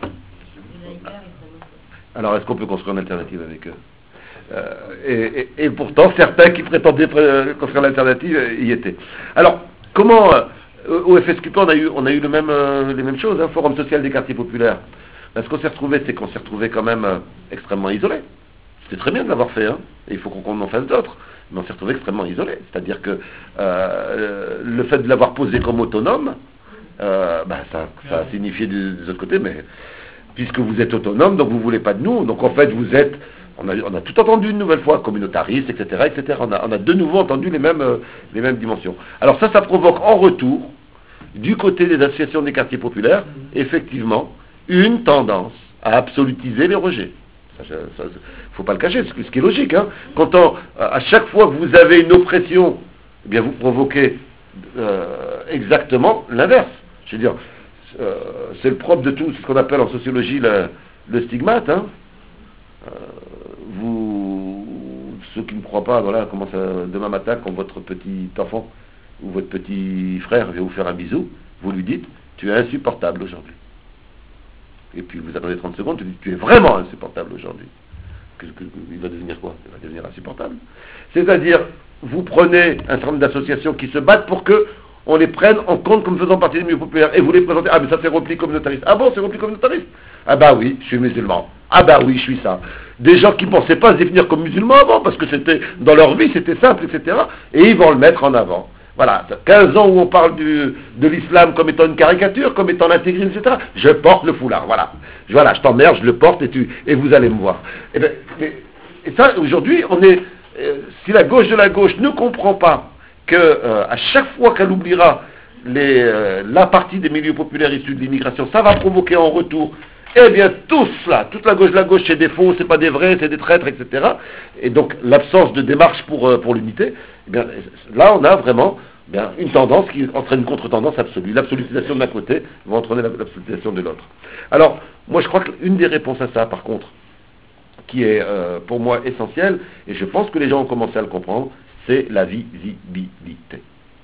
Speaker 5: Alors est-ce qu'on peut construire une alternative avec eux? euh, et, et, et pourtant certains qui prétendaient pré- construire l'alternative euh, y étaient. Alors, comment... Euh, au F S Q P, on a eu, on a eu le même, euh, les mêmes choses, hein, Forum social des quartiers populaires. Ben, ce qu'on s'est retrouvé, c'est qu'on s'est retrouvé quand même euh, extrêmement isolé. C'était très bien de l'avoir fait, hein, et il faut qu'on en fasse d'autres, mais on s'est retrouvé extrêmement isolé. C'est-à-dire que euh, le fait de l'avoir posé comme autonome, euh, ben, ça, ça a signifié des, des autres côtés, mais puisque vous êtes autonome, donc vous ne voulez pas de nous, donc en fait vous êtes... On a, on a tout entendu une nouvelle fois, communautariste, et cetera, et cetera. On a, on a de nouveau entendu les mêmes, euh, les mêmes dimensions. Alors ça, ça provoque en retour, du côté des associations des quartiers populaires, effectivement, une tendance à absolutiser les rejets. Il ne faut pas le cacher, ce, ce qui est logique. Hein. Quand on, à chaque fois que vous avez une oppression, eh bien vous provoquez euh, exactement l'inverse. Je veux dire, euh, c'est le propre de tout ce qu'on appelle en sociologie le, le stigmate. Hein. Euh, vous, ceux qui ne croient pas, voilà, comment ça, demain matin, quand votre petit enfant ou votre petit frère vient vous faire un bisou, vous lui dites, tu es insupportable aujourd'hui. Et puis vous attendez trente secondes, tu dis, tu es vraiment insupportable aujourd'hui. Que, que, il va devenir quoi? Il va devenir insupportable. C'est-à-dire, vous prenez un certain nombre d'associations qui se battent pour que on les prenne en compte comme faisant partie des milieux populaires, et vous les présentez, ah mais ça c'est repli communautariste. Ah bon, c'est repli communautariste? Ah bah oui, je suis musulman. Ah bah oui, je suis ça. Des gens qui ne pensaient pas se définir comme musulmans avant, parce que c'était dans leur vie, c'était simple, et cetera. Et ils vont le mettre en avant. Voilà, quinze ans où on parle du, de l'islam comme étant une caricature, comme étant l'intégrisme, et cetera. Je porte le foulard, voilà. Je, voilà, je t'emmerde, je le porte et, tu, et vous allez me voir. Et, ben, et, et ça, aujourd'hui, on est... Euh, si la gauche de la gauche ne comprend pas que euh, à chaque fois qu'elle oubliera les, euh, la partie des milieux populaires issus de l'immigration, ça va provoquer en retour, eh bien tous là, toute la gauche de la gauche, c'est des faux, c'est pas des vrais, c'est des traîtres, et cetera. Et donc l'absence de démarche pour, euh, pour l'unité, eh bien, là on a vraiment eh bien, une tendance qui entraîne une contre-tendance absolue. L'absolutisation de l'un côté va entraîner l'absolutisation de l'autre. Alors, moi je crois qu'une des réponses à ça, par contre, qui est euh, pour moi essentielle, et je pense que les gens ont commencé à le comprendre, c'est la visibilité.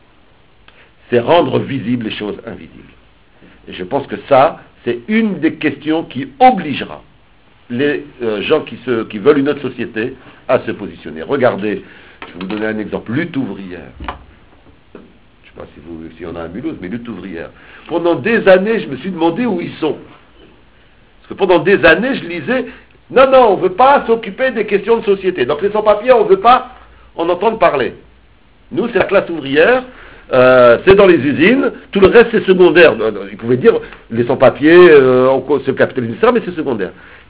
Speaker 5: C'est rendre visibles les choses invisibles. Et je pense que ça, c'est une des questions qui obligera les euh, gens qui, se, qui veulent une autre société à se positionner. Regardez, je vais vous donner un exemple, lutte ouvrière. Je ne sais pas si, vous, si on a un Mulhouse, mais lutte ouvrière. Pendant des années, je me suis demandé où ils sont. Parce que pendant des années, je lisais, non, non, on ne veut pas s'occuper des questions de société. Donc les sans-papiers, on ne veut pas en entendre parler. Nous, c'est la classe ouvrière, euh, c'est dans les usines, tout le reste c'est secondaire. Ils pouvaient dire, les sans-papiers, euh, c'est le capitalisme, et cetera, mais c'est secondaire.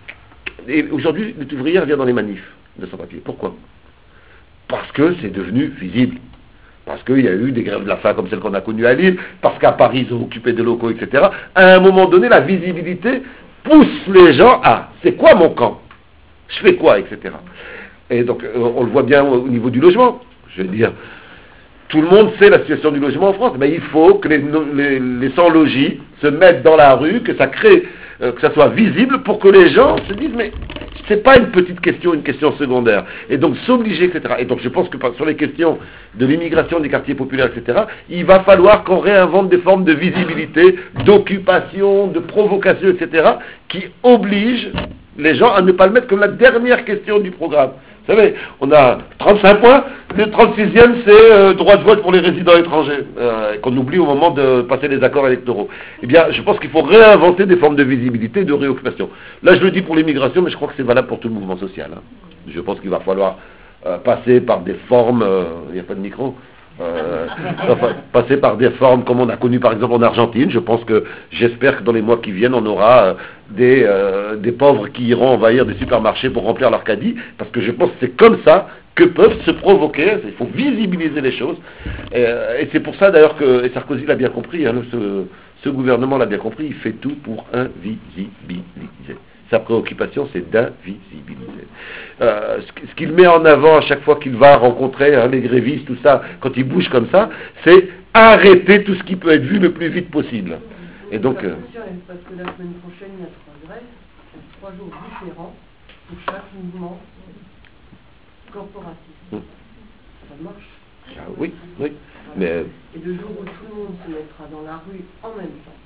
Speaker 5: Et aujourd'hui, lutte ouvrière vient dans les manifs de sans-papiers. Pourquoi? Parce que c'est devenu visible. Parce qu'il y a eu des grèves de la faim comme celle qu'on a connue à Lille, parce qu'à Paris, ils ont occupé des locaux, et cetera. À un moment donné, la visibilité pousse les gens à, c'est quoi mon camp? Je fais quoi, et cetera. Et donc, euh, on le voit bien au, au niveau du logement. Je veux dire, tout le monde sait la situation du logement en France, mais il faut que les, les, les sans-logis se mettent dans la rue, que ça crée, euh, que ça soit visible pour que les gens se disent, mais c'est pas une petite question, une question secondaire. Et donc, s'obliger, et cetera. Et donc, je pense que sur les questions de l'immigration des quartiers populaires, et cetera, il va falloir qu'on réinvente des formes de visibilité, d'occupation, de provocation, et cetera, qui obligent les gens à ne pas le mettre comme la dernière question du programme. Vous savez, on a trente-cinq points, le trente-sixième c'est euh, droit de vote pour les résidents étrangers, euh, qu'on oublie au moment de passer les accords électoraux. Eh bien, je pense qu'il faut réinventer des formes de visibilité, de réoccupation. Là, je le dis pour l'immigration, mais je crois que c'est valable pour tout le mouvement social. Hein. Je pense qu'il va falloir euh, passer par des formes, euh, il n'y a pas de micro, Euh, enfin, passer par des formes comme on a connu par exemple en Argentine. Je pense que, j'espère que dans les mois qui viennent, on aura euh, des, euh, des pauvres qui iront envahir des supermarchés pour remplir leur caddie, parce que je pense que c'est comme ça que peuvent se provoquer, il faut visibiliser les choses, et, euh, et c'est pour ça d'ailleurs que, et Sarkozy l'a bien compris, hein, ce, ce gouvernement l'a bien compris, il fait tout pour invisibiliser. Sa préoccupation, c'est d'invisibiliser. Euh, ce, ce qu'il met en avant à chaque fois qu'il va rencontrer hein, les grévistes, tout ça, quand il bouge comme ça, c'est arrêter tout ce qui peut être vu le plus vite possible. Et donc, euh,
Speaker 8: parce que la semaine prochaine, il y a trois grèves, trois jours différents pour chaque mouvement corporatif.
Speaker 5: Mm.
Speaker 8: Ça marche.
Speaker 5: Ah, oui, oui. Mais,
Speaker 8: et le jour où tout le monde se mettra dans la rue en même temps,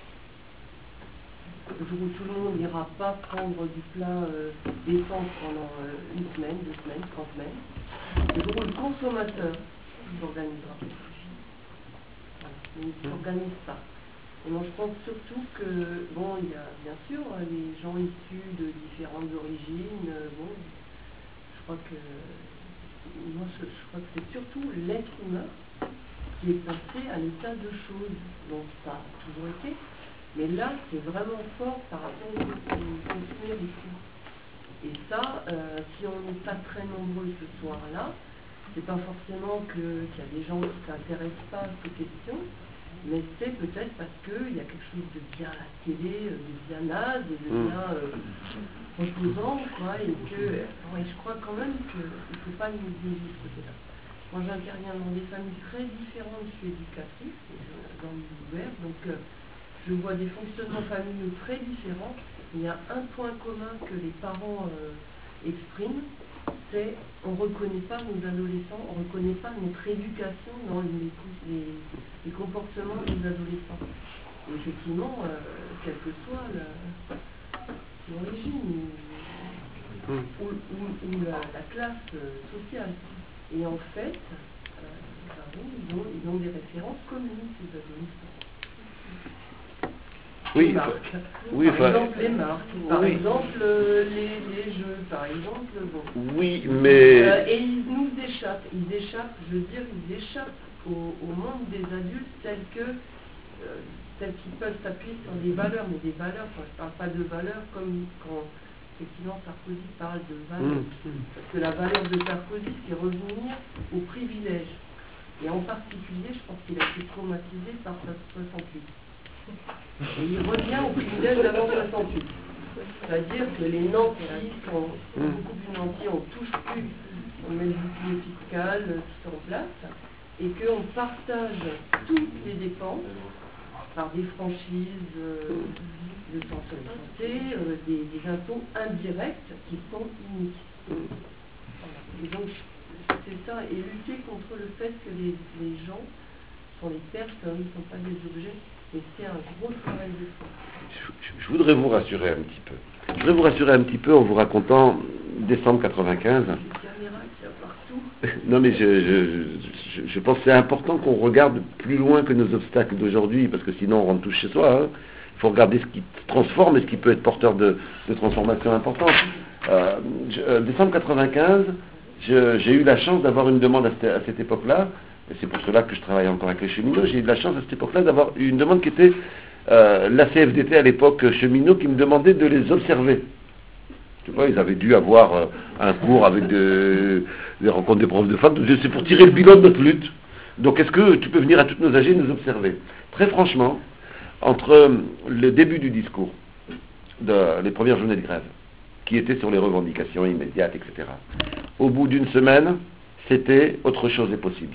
Speaker 8: le jour où tout le monde n'ira pas prendre du plein euh, d'essence pendant euh, une semaine, deux semaines, trois semaines, le jour où le consommateur s'organisera. Voilà, il ne s'organise pas. Et moi je pense surtout que, bon, il y a bien sûr les gens issus de différentes origines, euh, bon, je crois que, moi je, je crois que c'est surtout l'être humain qui est passé à l'état de choses dont ça a toujours été. Mais là, c'est vraiment fort par rapport au consumérisme. Et ça, euh, si on n'est pas très nombreux ce soir-là, c'est pas forcément que, qu'il y a des gens qui ne s'intéressent pas à ces questions, mais c'est peut-être parce qu'il y a quelque chose de bien à la télé, de bien naze, de bien euh, reposant, quoi, et que, ouais, je crois quand même qu'il ne faut pas nous négliger de ce côté-là. Moi, j'interviens dans des familles très différentes, je suis éducatrice, dans le ouvert, donc euh, je vois des fonctionnements familiaux très différents. Il y a un point commun que les parents euh, expriment, c'est on ne reconnaît pas nos adolescents, on ne reconnaît pas notre éducation dans les, les, les comportements des adolescents. Et effectivement, euh, quelle que soit l'origine ou, ou, ou, ou la, la classe euh, sociale. Et en fait, euh, ben bon, ils, ont, ils ont des références communes, ces adolescents.
Speaker 5: oui,
Speaker 8: les marques.
Speaker 5: oui,
Speaker 8: par
Speaker 5: enfin,
Speaker 8: exemple les marques, par
Speaker 5: oui.
Speaker 8: exemple euh, les, les jeux, par exemple, bon.
Speaker 5: Oui, mais...
Speaker 8: Euh, et ils nous échappent, ils échappent, je veux dire, ils échappent au, au monde des adultes tels que, euh, tels qu'ils peuvent s'appuyer sur des valeurs, mais des valeurs, quand je ne parle pas de valeurs comme quand effectivement Sarkozy parle de valeurs. Mmh. Parce que la valeur de Sarkozy, c'est revenir au privilège. Et en particulier, je pense qu'il a été traumatisé par soixante-huit. Et il revient au privilège d'avant soixante-huit. C'est-à-dire que les nantis sont beaucoup plus nantis, on ne touche plus, on met le bouclier fiscal, tout en place, et qu'on partage toutes les dépenses par des franchises euh, de santé, euh, des, des impôts indirects qui sont uniques. Voilà. Et donc, c'est ça, et lutter contre le fait que les, les gens sont des personnes, ne sont pas des objets. Et c'est un gros travail de fond.
Speaker 5: Je, je voudrais vous rassurer un petit peu. Je voudrais vous rassurer un petit peu en vous racontant décembre quatre-vingt-quinze.
Speaker 8: Les caméras qu'il y a partout.
Speaker 5: Non mais je, je, je, je pense que c'est important qu'on regarde plus loin que nos obstacles d'aujourd'hui, parce que sinon on rentre tous chez soi. Hein. Il faut regarder ce qui transforme et ce qui peut être porteur de, de transformation importante. Euh, je, euh, décembre quatre-vingt-quinze, je, j'ai eu la chance d'avoir une demande à cette, à cette époque-là. Et c'est pour cela que je travaille encore avec les cheminots. J'ai eu de la chance à cette époque-là d'avoir une demande qui était euh, la C F D T à l'époque cheminots qui me demandait de les observer. Tu vois, ils avaient dû avoir euh, un cours avec de, des rencontres des profs de fac. C'est pour tirer le bilan de notre lutte. Donc est-ce que tu peux venir à toutes nos A G et nous observer? Très franchement, entre le début du discours, de, les premières journées de grève, qui étaient sur les revendications immédiates, et cetera, au bout d'une semaine, c'était autre chose est possible.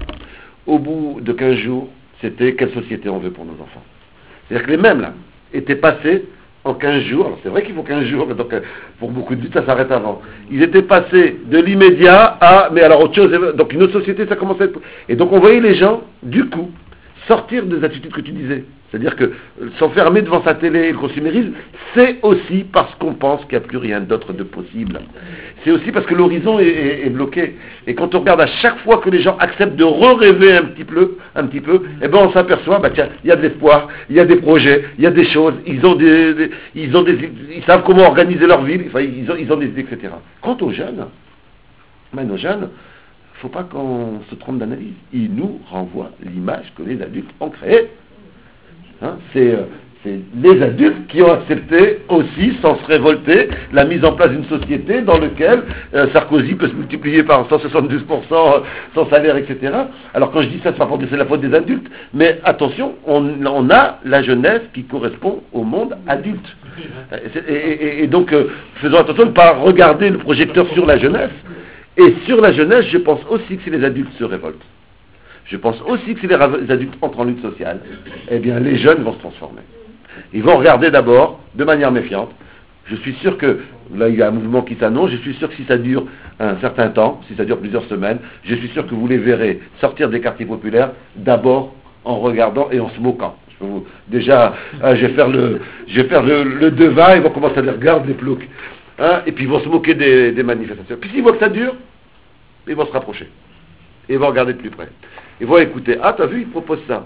Speaker 5: Au bout de quinze jours, c'était quelle société on veut pour nos enfants. C'est-à-dire que les mêmes, là, étaient passés en quinze jours, alors c'est vrai qu'il faut quinze jours, mais donc pour beaucoup de luttes, ça s'arrête avant. Ils étaient passés de l'immédiat à, mais alors autre chose, donc une autre société, ça commençait à être... Et donc on voyait les gens, du coup, sortir des attitudes que tu disais. C'est-à-dire que s'enfermer devant sa télé et le consumérisme, c'est aussi parce qu'on pense qu'il n'y a plus rien d'autre de possible. C'est aussi parce que l'horizon est, est, est bloqué. Et quand on regarde à chaque fois que les gens acceptent de re-rêver un petit peu, un petit peu, eh ben on s'aperçoit, bah tiens, il y a de l'espoir, il y a des projets, il y a des choses, ils ont des, des- ils ont des, ils savent comment organiser leur vie, enfin, ils ont, ils ont des idées, et cetera. Quant aux jeunes, ben, nos jeunes, il ne faut pas qu'on se trompe d'analyse. Ils nous renvoient l'image que les adultes ont créée. Hein, c'est, euh, c'est les adultes qui ont accepté aussi, sans se révolter, la mise en place d'une société dans laquelle euh, Sarkozy peut se multiplier par cent soixante-douze pour cent euh, son salaire, et cetera. Alors quand je dis ça, c'est pas pour dire que c'est la faute des adultes, mais attention, on, on a la jeunesse qui correspond au monde adulte. Et, et- et donc, euh, faisons attention de ne pas regarder le projecteur sur la jeunesse. Et sur la jeunesse, je pense aussi que si les adultes se révoltent, je pense aussi que si les ra- les adultes entrent en lutte sociale, eh bien les jeunes vont se transformer. Ils vont regarder d'abord de manière méfiante. Je suis sûr que, là il y a un mouvement qui s'annonce, je suis sûr que si ça dure un certain temps, si ça dure plusieurs semaines, je suis sûr que vous les verrez sortir des quartiers populaires, d'abord en regardant et en se moquant. Je peux vous- déjà, hein, je vais faire le, je vais faire le, le devin, ils vont commencer à dire, regarde les ploucs. Hein, et puis ils vont se moquer des, des manifestations. Puis s'ils voient que ça dure, ils vont se rapprocher. Et ils vont regarder de plus près. Ils vont écouter. Ah, t'as vu, ils proposent ça.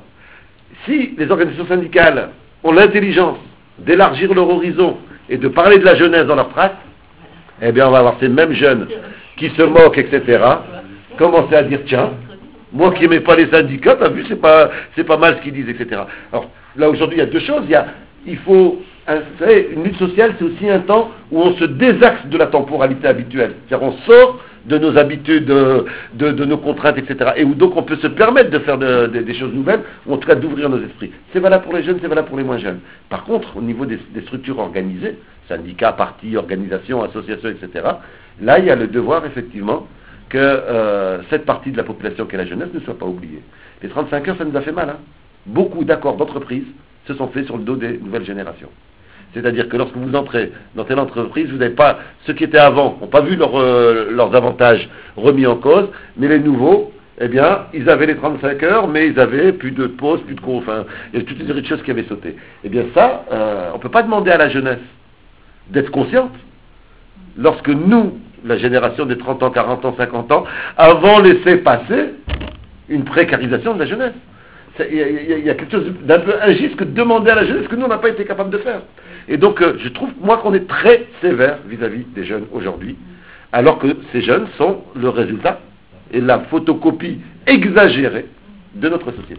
Speaker 5: Si les organisations syndicales ont l'intelligence d'élargir leur horizon et de parler de la jeunesse dans leur tract, eh bien on va avoir ces mêmes jeunes qui se moquent, et cetera, commencer à dire, tiens, moi qui n'aimais pas les syndicats, t'as vu, c'est pas, c'est pas mal ce qu'ils disent, et cetera. Alors là aujourd'hui, il y a deux choses. Il y a, il faut, un- vous savez, une lutte sociale, c'est aussi un temps où on se désaxe de la temporalité habituelle. C'est-à-dire on sort de nos habitudes, de, de- de nos contraintes, et cetera. Et où donc on peut se permettre de faire de- de- des choses nouvelles, ou en tout cas d'ouvrir nos esprits. C'est valable pour les jeunes, c'est valable pour les moins jeunes. Par contre, au niveau des, des structures organisées, syndicats, partis, organisations, associations, et cetera, là il y a le devoir effectivement que euh, cette partie de la population qu'est la jeunesse ne soit pas oubliée. Les trente-cinq heures, ça nous a fait mal. Hein. Beaucoup d'accords d'entreprise se sont faits sur le dos des nouvelles générations. C'est-à-dire que lorsque vous entrez dans telle entreprise, vous n'avez pas, ceux qui étaient avant n'ont pas vu leur, euh, leurs avantages remis en cause, mais les nouveaux, eh bien, ils avaient les trente-cinq heures, mais ils avaient plus de pause, plus de cours, enfin, il y avait toutes les séries de choses qui avaient sauté. Eh bien ça, euh, on ne peut pas demander à la jeunesse d'être consciente. Lorsque nous, la génération des trente ans, quarante ans, cinquante ans, avons laissé passer une précarisation de la jeunesse. C'est- Il y, a- il y a- il y a quelque chose d'un peu injuste que de demander à la jeunesse ce que nous, on n'a pas été capable de faire. Et donc, euh, je trouve, moi, qu'on est très sévère vis-à-vis des jeunes aujourd'hui, alors que ces jeunes sont le résultat et la photocopie exagérée de notre société.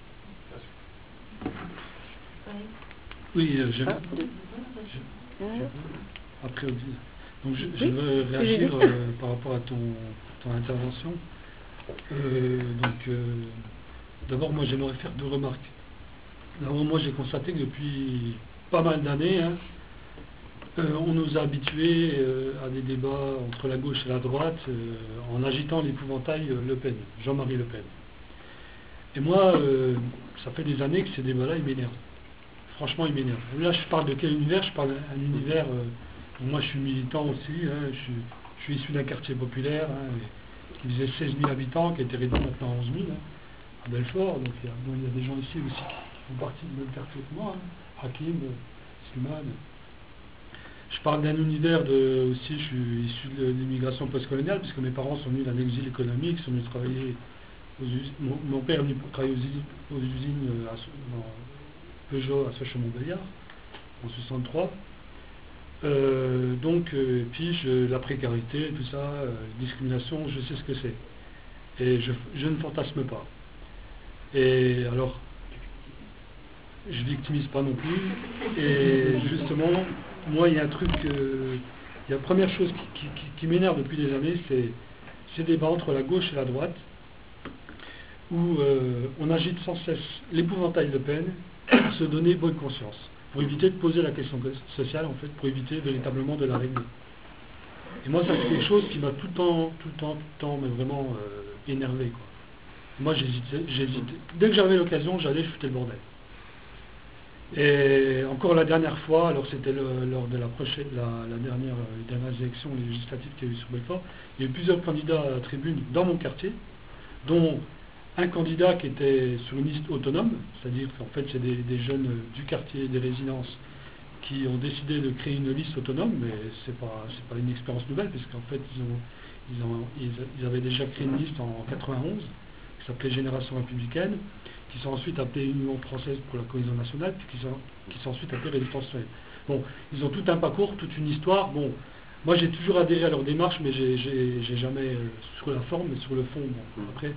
Speaker 9: Oui, euh, j'aime. je- Après, donc je, je veux réagir euh, par rapport à ton, ton intervention. Euh, donc, euh, d'abord, moi, j'aimerais faire deux remarques. D'abord, moi, j'ai constaté que depuis pas mal d'années, hein, euh, on nous a habitués euh, à des débats entre la gauche et la droite euh, en agitant l'épouvantail euh, Le Pen, Jean-Marie Le Pen. Et moi, euh, ça fait des années que ces débats-là, ils m'énervent. Franchement, ils m'énervent. Là, je parle de quel univers? Je parle d'un univers... euh, moi, je suis militant aussi. Hein, je, suis, je suis issu d'un quartier populaire hein, qui faisait seize mille habitants, qui a été réduit maintenant à onze mille, hein, à Belfort. Donc, il y, a, bon, il y a des gens ici aussi qui font partie du même quartier que moi. Hein, Hakim, Slimane. Je parle d'un univers de... Aussi, je suis issu de l'immigration postcoloniale, puisque mes parents sont venus d'un exil économique, sont venus travailler... Aux usines, mon, mon père est venu travailler aux usines, aux usines euh, à, dans Peugeot à Sochaux-Montbéliard en soixante-trois. Euh, donc, euh, puis je, la précarité, tout ça, euh, discrimination, je sais ce que c'est. Et je, je ne fantasme pas. Et alors, je victimise pas non plus. Et justement, moi, il y a un truc, euh, il y a la première chose qui, qui, qui, qui m'énerve depuis des années, c'est ces débats entre la gauche et la droite, où euh, on agite sans cesse l'épouvantail de peine pour se donner bonne conscience, pour éviter de poser la question sociale, en fait, pour éviter véritablement de la régler. Et moi, ça c'est quelque chose qui m'a tout le temps, tout le temps, tout le temps, mais vraiment euh, énervé, quoi. Moi, j'hésitais, j'hésitais. Dès que j'avais l'occasion, j'allais, je foutais le bordel. Et encore la dernière fois, alors c'était le, lors de la, prochaine, la, la dernière, les dernières élections législatives qu'il y a eu sur Belfort, il y a eu plusieurs candidats à la tribune dans mon quartier, dont un candidat qui était sur une liste autonome, c'est-à-dire qu'en fait c'est des, des jeunes du quartier, des résidences, qui ont décidé de créer une liste autonome, mais c'est pas c'est pas une expérience nouvelle, puisqu'en fait ils ont ils ont ils, ils avaient déjà créé une liste en quatre-vingt-onze qui s'appelait Génération républicaine, qui sont ensuite appelés Union française pour la cohésion nationale, puis qui sont qui sont ensuite appelés Résistance citoyenne. Bon, ils ont tout un parcours, toute une histoire. Bon, moi j'ai toujours adhéré à leur démarche, mais j'ai j'ai j'ai jamais euh, sur la forme, mais sur le fond. Bon, après.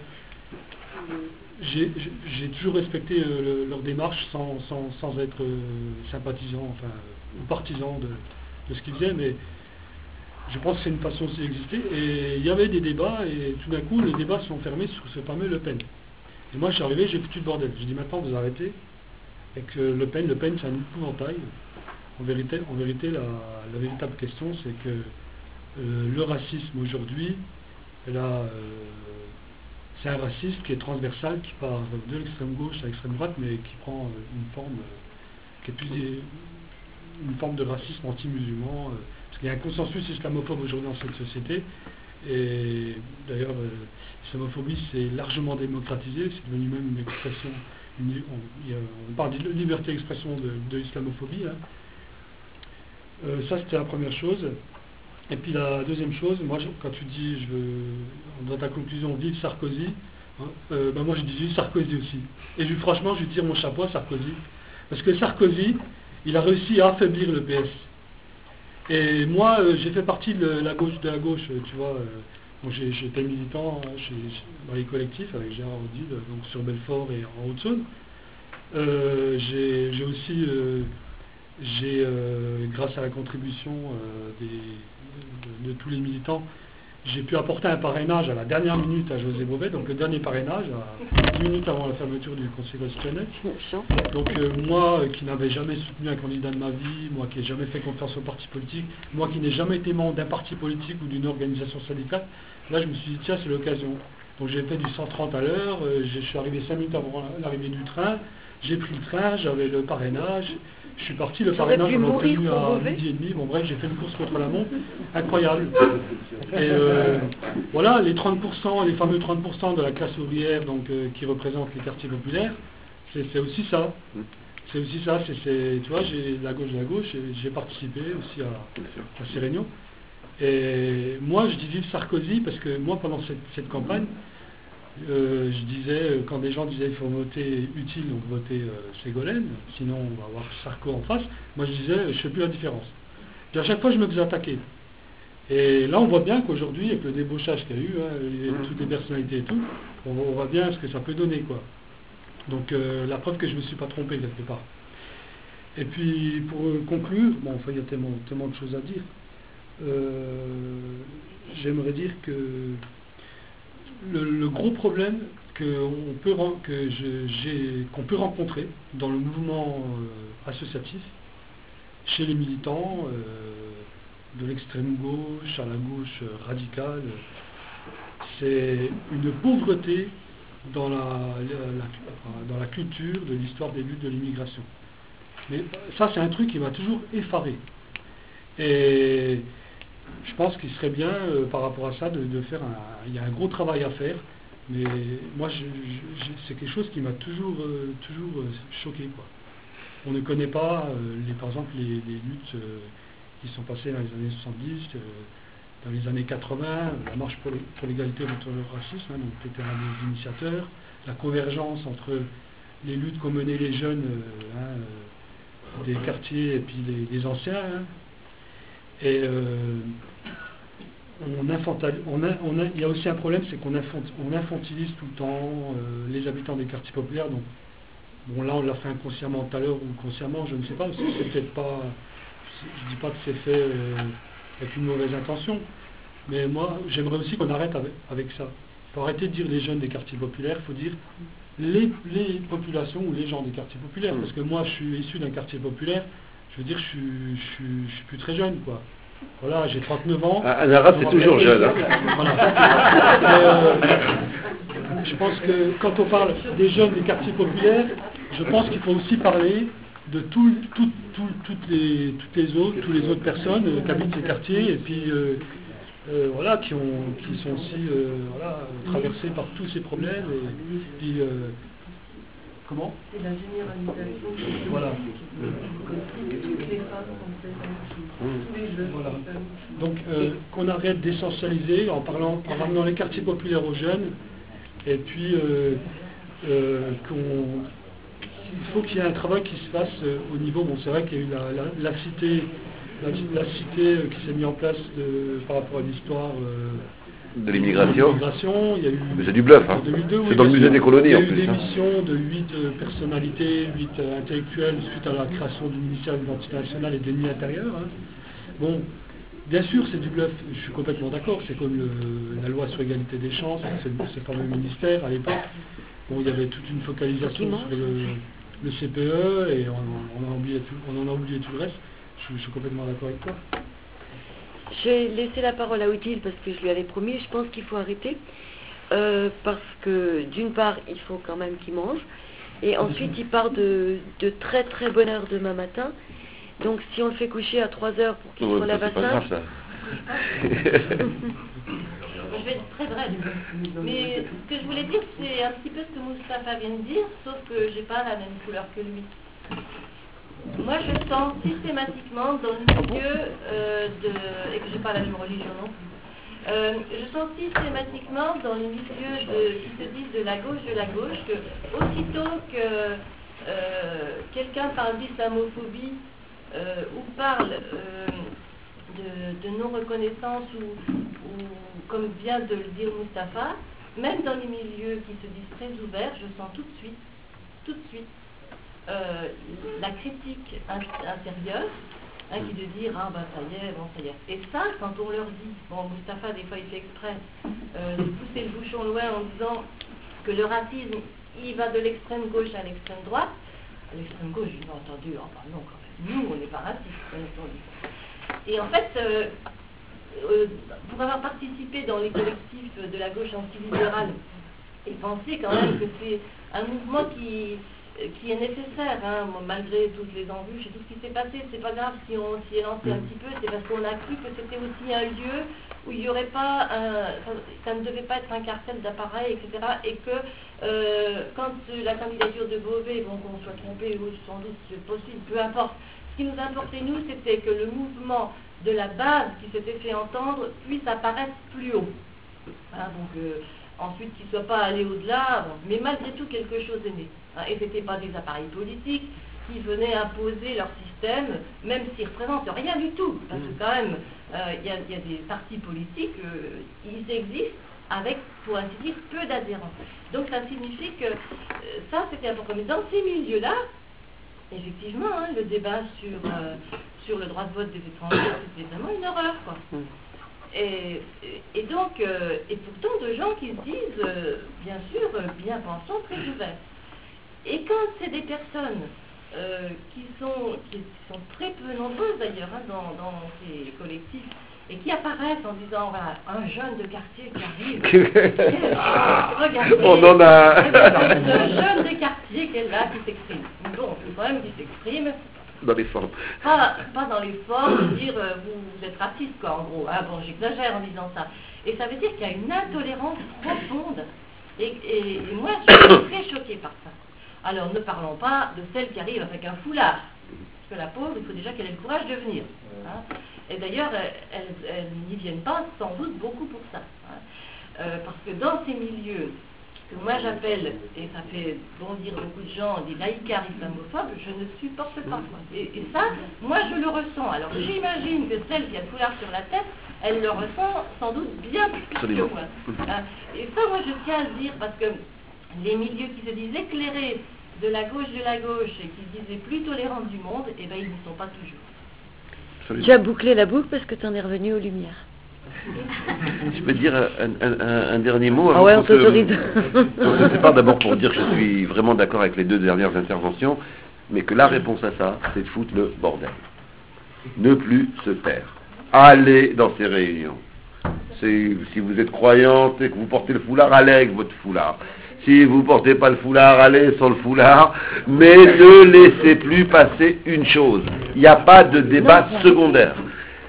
Speaker 9: J'ai j'ai toujours respecté euh, le, leur démarche sans, sans, sans être euh, sympathisant, enfin, ou partisan de, de ce qu'ils faisaient, mais je pense que c'est une façon aussi d'exister. Et il y avait des débats, et tout d'un coup, les débats sont fermés sur ce fameux Le Pen. Et moi, je suis arrivé, j'ai foutu le bordel. J'ai dit maintenant, vous arrêtez, et que Le Pen, Le Pen, c'est un épouvantail. En vérité, en vérité la, la véritable question, c'est que euh, le racisme aujourd'hui, là, euh, c'est un racisme qui est transversal, qui part de l'extrême gauche à l'extrême droite, mais qui prend euh, une forme euh, qui est plus des, une forme de racisme anti-musulman, euh, parce qu'il y a un consensus islamophobe aujourd'hui dans cette société, et d'ailleurs euh, l'islamophobie s'est largement démocratisée, c'est devenu même une expression, une, on, on parle de liberté d'expression de, de l'islamophobie. Hein. Euh, ça c'était la première chose. Et puis la deuxième chose, moi je, quand tu dis, je veux, dans ta conclusion, vive Sarkozy, hein, euh, ben moi je dis vive Sarkozy aussi. Et je, franchement, je tire mon chapeau à Sarkozy. Parce que Sarkozy, il a réussi à affaiblir le P S. Et moi, euh, j'ai fait partie de la gauche, de la gauche, tu vois. Euh, bon, j'étais militant hein, chez, dans les collectifs avec Gérard Odile, donc sur Belfort et en Haute-Saône. Euh, j'ai aussi, euh, j'ai, euh, grâce à la contribution euh, des... De, de tous les militants, j'ai pu apporter un parrainage à la dernière minute à José Bové, donc le dernier parrainage, à dix minutes avant la fermeture du Conseil constitutionnel. Donc euh, moi, euh, qui n'avais jamais soutenu un candidat de ma vie, moi qui n'ai jamais fait confiance au parti politique, moi qui n'ai jamais été membre d'un parti politique ou d'une organisation syndicale, là je me suis dit, tiens, c'est l'occasion. Donc j'ai fait du cent trente à l'heure, euh, je suis arrivé cinq minutes avant l'arrivée du train, j'ai pris le train, j'avais le parrainage, je suis parti, le parrainage on l'a obtenu à midi et demi, bon bref, j'ai fait une course contre la montre, incroyable. Et euh, voilà, les trente pour cent, les fameux trente pour cent de la classe ouvrière donc, euh, qui représentent les quartiers populaires, c'est aussi ça. C'est aussi ça, c'est, tu vois, j'ai la gauche de la gauche, j'ai participé aussi à, à ces réunions. Et moi, je dis vive Sarkozy, parce que moi, pendant cette, cette campagne, Euh, je disais, quand des gens disaient il faut voter utile, donc voter euh, Ségolène, sinon on va avoir Sarko en face, moi je disais je ne fais plus la différence. Puis à chaque fois je me faisais attaquer. Et là on voit bien qu'aujourd'hui, avec le débauchage qu'il y a eu, hein, et toutes les personnalités et tout, on, on voit bien ce que ça peut donner, quoi. Donc euh, la preuve que je ne me suis pas trompé quelque part. Et puis pour euh, conclure, bon enfin il y a tellement, tellement de choses à dire, euh, j'aimerais dire que Le, le gros problème qu'on peut, que qu'on peut rencontrer dans le mouvement euh, associatif, chez les militants euh, de l'extrême gauche à la gauche radicale, c'est une pauvreté dans la, la, la, dans la culture de l'histoire des luttes de l'immigration. Mais ça, c'est un truc qui m'a toujours effaré. Et je pense qu'il serait bien, euh, par rapport à ça, de, de faire un... Il y a un gros travail à faire, mais moi, c'est quelque chose qui m'a toujours, euh, toujours euh, choqué, quoi. On ne connaît pas, euh, les, par exemple, les, les luttes euh, qui sont passées dans les années soixante-dix, euh, dans les années quatre-vingts, la marche pour l'égalité contre le racisme, hein, donc tu étais un des initiateurs, la convergence entre les luttes qu'ont menées les jeunes euh, hein, euh, des quartiers et puis les, les anciens, hein. Et euh, on infantil, on a, on a, il y a aussi un problème, c'est qu'on infantil, on infantilise tout le temps euh, les habitants des quartiers populaires. Donc, bon, là, on l'a fait inconsciemment tout à l'heure ou consciemment, je ne sais pas. C'est peut-être pas. Je dis pas que c'est fait euh, avec une mauvaise intention, mais moi, j'aimerais aussi qu'on arrête avec, avec ça. Il faut arrêter de dire les jeunes des quartiers populaires. Il faut dire les, les populations ou les gens des quartiers populaires. Parce que moi, je suis issu d'un quartier populaire. Je veux dire, je suis, je suis, je suis plus très jeune, quoi. Voilà, j'ai trente-neuf ans.
Speaker 5: Un arabe, c'est toujours jeune. Hein.
Speaker 9: Voilà. euh, je pense que quand on parle des jeunes des quartiers populaires, je pense qu'il faut aussi parler de tout, tout, tout, toutes, les, toutes les autres, toutes les autres personnes euh, qui habitent ces quartiers. Et puis, euh, euh, voilà, qui, ont, qui sont aussi euh, voilà, traversés par tous ces problèmes. Et puis, euh, comment
Speaker 8: C'est la généralisation.
Speaker 9: Voilà.
Speaker 8: Toutes les femmes sont fait tous les jeunes.
Speaker 9: Voilà. Donc, euh, qu'on arrête d'essentialiser en parlant, en ramenant les quartiers populaires aux jeunes, et puis euh, euh, qu'on, il faut qu'il y ait un travail qui se fasse euh, au niveau. Bon, c'est vrai qu'il y a eu la, la, la cité, la, la cité euh, qui s'est mise en place de, par rapport à l'histoire. Euh,
Speaker 5: De l'immigration.
Speaker 9: Il y a eu,
Speaker 5: Mais c'est du bluff, hein.
Speaker 9: en deux mille deux,
Speaker 5: C'est
Speaker 9: oui,
Speaker 5: dans le
Speaker 9: bien
Speaker 5: musée
Speaker 9: sûr.
Speaker 5: des colonies, en
Speaker 9: Il y a eu
Speaker 5: plus,
Speaker 9: des
Speaker 5: hein.
Speaker 9: missions de huit euh, personnalités, huit euh, intellectuels suite à la création du ministère de l'identité nationale et de l'ennemi intérieur. Hein. Bon, bien sûr, c'est du bluff. Je suis complètement d'accord. C'est comme le, la loi sur l'égalité des chances, c'est ce fameux ministère à l'époque. Bon, il y avait toute une focalisation sur le, le C P E et on, on, a oublié tout, on en a oublié tout le reste. Je, je suis complètement d'accord avec toi.
Speaker 1: J'ai laissé la parole à Odile parce que je lui avais promis. Je pense qu'il faut arrêter euh, parce que d'une part, il faut quand même qu'il mange et ensuite il part de, de très très bonne heure demain matin. Donc si on le fait coucher à trois heures pour qu'il
Speaker 5: Ouais,
Speaker 1: se relève à
Speaker 5: c'est pas grave,
Speaker 1: cinq.
Speaker 5: ça.
Speaker 10: Je vais être très brève. Mais ce que je voulais dire, c'est un petit peu ce que Moustapha vient de dire, sauf que j'ai pas la même couleur que lui. Moi, je sens systématiquement dans le milieu euh, de... et que j'ai pas la même religion non plus. Euh, je sens systématiquement dans les milieux de, qui se disent de la gauche de la gauche que aussitôt que euh, quelqu'un parle d'islamophobie euh, ou parle euh, de, de non-reconnaissance ou, ou comme vient de le dire Moustapha, même dans les milieux qui se disent très ouverts, je sens tout de suite, tout de suite, euh, la critique intérieure, hein, qui de dire, ah ben ça y est, bon ça y est. Et ça, quand on leur dit, bon Moustapha des fois il fait exprès euh, de pousser le bouchon loin en disant que le racisme, il va de l'extrême gauche à l'extrême droite, à l'extrême gauche, j'ai pas entendu, ah ben non quand même, nous on n'est pas racistes, bien entendu. Et en fait, euh, euh, pour avoir participé dans les collectifs de la gauche antilibérale et penser quand même que c'est un mouvement qui, qui est nécessaire, hein, malgré toutes les embûches et tout ce qui s'est passé, c'est pas grave si on s'y est lancé un petit peu, c'est parce qu'on a cru que c'était aussi un lieu où il n'y aurait pas, un, ça, ça ne devait pas être un cartel d'appareils, et cetera. Et que euh, quand la candidature de Beauvais, bon qu'on soit trompé ou sans doute c'est possible, peu importe. Ce qui nous importait, nous, c'était que le mouvement de la base qui s'était fait entendre puisse apparaître plus haut. Hein, donc, euh, ensuite, qu'il ne soit pas allé au-delà, bon, mais malgré tout, quelque chose est né. Hein, et ce n'étaient pas des appareils politiques qui venaient imposer leur système, même s'ils ne représentent rien du tout. Parce que quand même, il euh, y, y a des partis politiques, euh, ils existent avec, pour ainsi dire, peu d'adhérents. Donc, ça signifie que euh, ça, c'était important. Mais dans ces milieux-là, effectivement, hein, le débat sur, euh, sur le droit de vote des étrangers, c'était vraiment une horreur, quoi. Et, et donc, euh, et pourtant de gens qui se disent, euh, bien sûr, euh, bien pensants, très ouverts. Et quand c'est des personnes euh, qui, sont, qui sont très peu nombreuses d'ailleurs hein, dans, dans ces collectifs, et qui apparaissent en disant, voilà, un jeune de quartier qui arrive, ah, regardez,
Speaker 5: on en a...
Speaker 10: le jeune de quartier qui est là, qui s'exprime. Bon, c'est quand même qui s'exprime.
Speaker 5: Dans les formes.
Speaker 10: Pas, pas dans les formes, de dire, euh, vous, vous êtes raciste, quoi, en gros. Hein, bon, j'exagère en disant ça. Et ça veut dire qu'il y a une intolérance profonde. Et, et, et moi, je suis très choquée par ça. Alors, ne parlons pas de celle qui arrive avec un foulard. Parce que la pauvre, il faut déjà qu'elle ait le courage de venir. Hein. Et d'ailleurs, elles, elles n'y viennent pas sans doute beaucoup pour ça. Hein. Euh, parce que dans ces milieux que moi j'appelle, et ça fait bondir beaucoup de gens, des laïcards islamophobes, je ne supporte pas. Quoi. Et, et ça, moi je le ressens. Alors j'imagine que celle qui a le foulard sur la tête, elle le ressent sans doute bien plus que moi. Hein. Et ça, moi je tiens à le dire, parce que les milieux qui se disent éclairés de la gauche de la gauche et qui se disaient plus tolérants du monde, eh ben ils ne sont pas toujours.
Speaker 1: Tu as bouclé la boucle parce que tu en es revenu aux Lumières.
Speaker 5: Je peux dire un, un, un, un dernier mot
Speaker 1: Ah ouais, on
Speaker 5: qu'on se-
Speaker 1: t'autorise.
Speaker 5: on se sépare d'abord pour dire que je suis vraiment d'accord avec les deux dernières interventions, mais que la réponse à ça, c'est de foutre le bordel. Ne plus se taire. Allez dans ces réunions. C'est- Si vous êtes croyante et que vous portez le foulard, allez avec votre foulard. Si vous portez pas le foulard, allez sans le foulard, mais ne laissez plus passer une chose. Il n'y a pas de débat secondaire.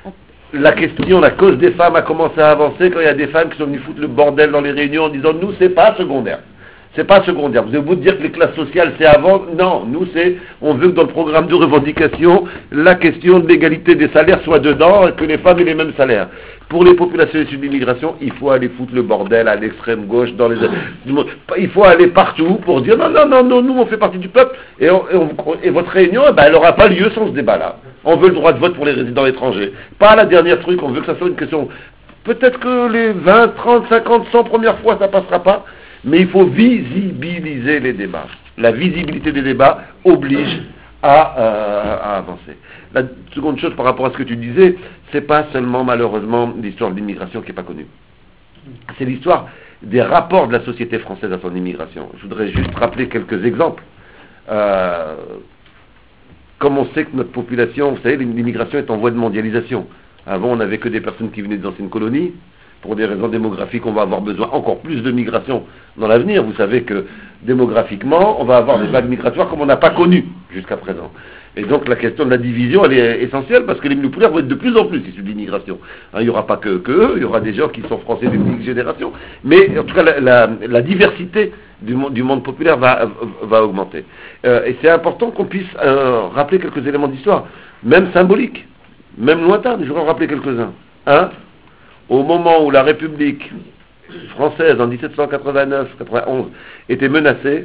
Speaker 5: la question, la cause des femmes a commencé à avancer quand il y a des femmes qui sont venues foutre le bordel dans les réunions en disant nous c'est pas secondaire. C'est pas secondaire. Vous avez beau dire que les classes sociales c'est avant, non, nous c'est, on veut que dans le programme de revendication, la question de l'égalité des salaires soit dedans et que les femmes aient les mêmes salaires. Pour les populations issues de l'immigration, il faut aller foutre le bordel à l'extrême gauche, dans les, il faut aller partout pour dire non, non, non, non, nous on fait partie du peuple et, on, et, on, et votre réunion, eh ben, elle n'aura pas lieu sans ce débat-là. On veut le droit de vote pour les résidents étrangers. Pas la dernière truc, on veut que ça soit une question. Peut-être que les vingt, trente, cinquante, cent premières fois ça passera pas. Mais il faut visibiliser les débats. La visibilité des débats oblige à, euh, à avancer. La seconde chose par rapport à ce que tu disais, c'est pas seulement malheureusement l'histoire de l'immigration qui n'est pas connue. C'est l'histoire des rapports de la société française à son immigration. Je voudrais juste rappeler quelques exemples. Euh, comme on sait que notre population, vous savez, l'immigration est en voie de mondialisation. Avant, on n'avait que des personnes qui venaient des anciennes colonies. Pour des raisons démographiques, on va avoir besoin encore plus de migration dans l'avenir. Vous savez que démographiquement, on va avoir des vagues migratoires comme on n'a pas connues jusqu'à présent. Et donc la question de la division, elle est essentielle parce que les populaires vont être de plus en plus issus de l'immigration. Hein, il n'y aura pas que, que eux, il y aura des gens qui sont français d'une génération. Mais en tout cas, la, la, la diversité du monde, du monde populaire va, va augmenter. Euh, et c'est important qu'on puisse euh, rappeler quelques éléments d'histoire, même symboliques, même lointains. Je vais en rappeler quelques-uns. Hein? Au moment où la République française, en dix-sept cent quatre-vingt-neuf quatre-vingt-onze, était menacée,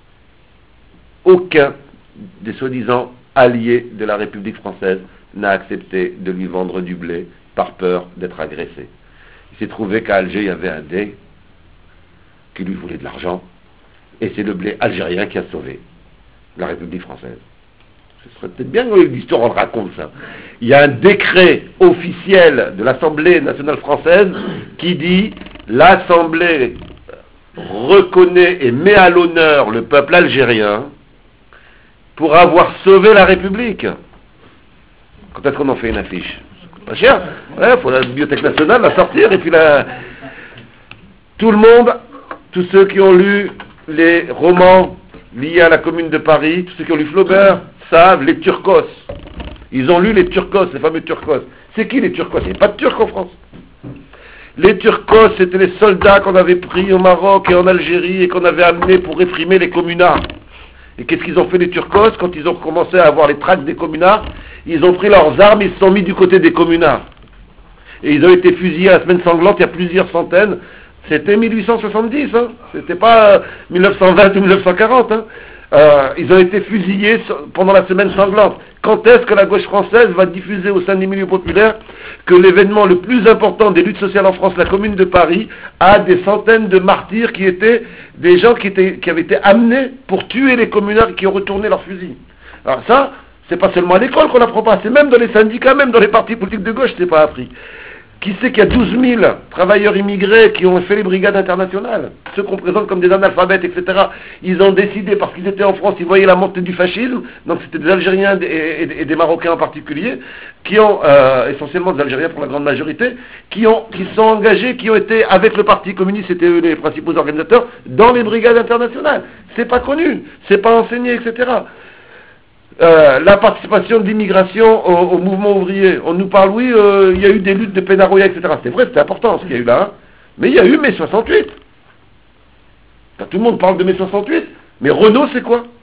Speaker 5: aucun des soi-disant alliés de la République française n'a accepté de lui vendre du blé par peur d'être agressé. Il s'est trouvé qu'à Alger, il y avait un dey qui lui voulait de l'argent, et c'est le blé algérien qui a sauvé la République française. Ce serait peut-être bien que l'histoire en raconte ça. Il y a un décret officiel de l'Assemblée nationale française qui dit l'Assemblée reconnaît et met à l'honneur le peuple algérien pour avoir sauvé la République. Quand est-ce qu'on en fait une affiche? Ça coûte pas cher. Il ouais, faut la Bibliothèque nationale la sortir et puis la... Tout le monde, tous ceux qui ont lu les romans liés à la Commune de Paris, tous ceux qui ont lu Flaubert, savent les Turcos. Ils ont lu les Turcos, les fameux Turcos. C'est qui les Turcos? Il n'y a pas de Turcs en France. Les Turcos, c'était les soldats qu'on avait pris au Maroc et en Algérie et qu'on avait amenés pour réprimer les communards. Et qu'est-ce qu'ils ont fait les Turcos quand ils ont commencé à avoir les tracts des communards? Ils ont pris leurs armes et ils se sont mis du côté des communards. Et ils ont été fusillés à la semaine sanglante, il y a plusieurs centaines. C'était mille huit cent soixante-dix, hein. C'était pas euh, mille neuf cent vingt ou mille neuf cent quarante. Hein. Euh, ils ont été fusillés pendant la semaine sanglante. Quand est-ce que la gauche française va diffuser au sein des milieux populaires que l'événement le plus important des luttes sociales en France, la Commune de Paris, a des centaines de martyrs qui étaient des gens qui, étaient, qui avaient été amenés pour tuer les communards qui ont retourné leurs fusils? Alors ça, c'est pas seulement à l'école qu'on n'apprend pas, c'est même dans les syndicats, même dans les partis politiques de gauche, c'est pas appris. Qui sait qu'il y a douze mille travailleurs immigrés qui ont fait les brigades internationales, ceux qu'on présente comme des analphabètes, et cetera. Ils ont décidé, parce qu'ils étaient en France, ils voyaient la montée du fascisme, donc c'était des Algériens et, et, et des Marocains en particulier, qui ont, euh, essentiellement des Algériens pour la grande majorité, qui ont, qui sont engagés, qui ont été, avec le Parti communiste, c'était eux les principaux organisateurs, dans les brigades internationales. C'est pas connu, c'est pas enseigné, et cetera. Euh, la participation de l'immigration au, au mouvement ouvrier. On nous parle, oui, euh, il y a eu des luttes de Pénaroya, et cetera. C'est vrai, c'était important ce qu'il y a eu là. Hein. Mais il y a eu mai soixante-huit. Tout le monde parle de mai soixante-huit. Mais Renault, c'est quoi?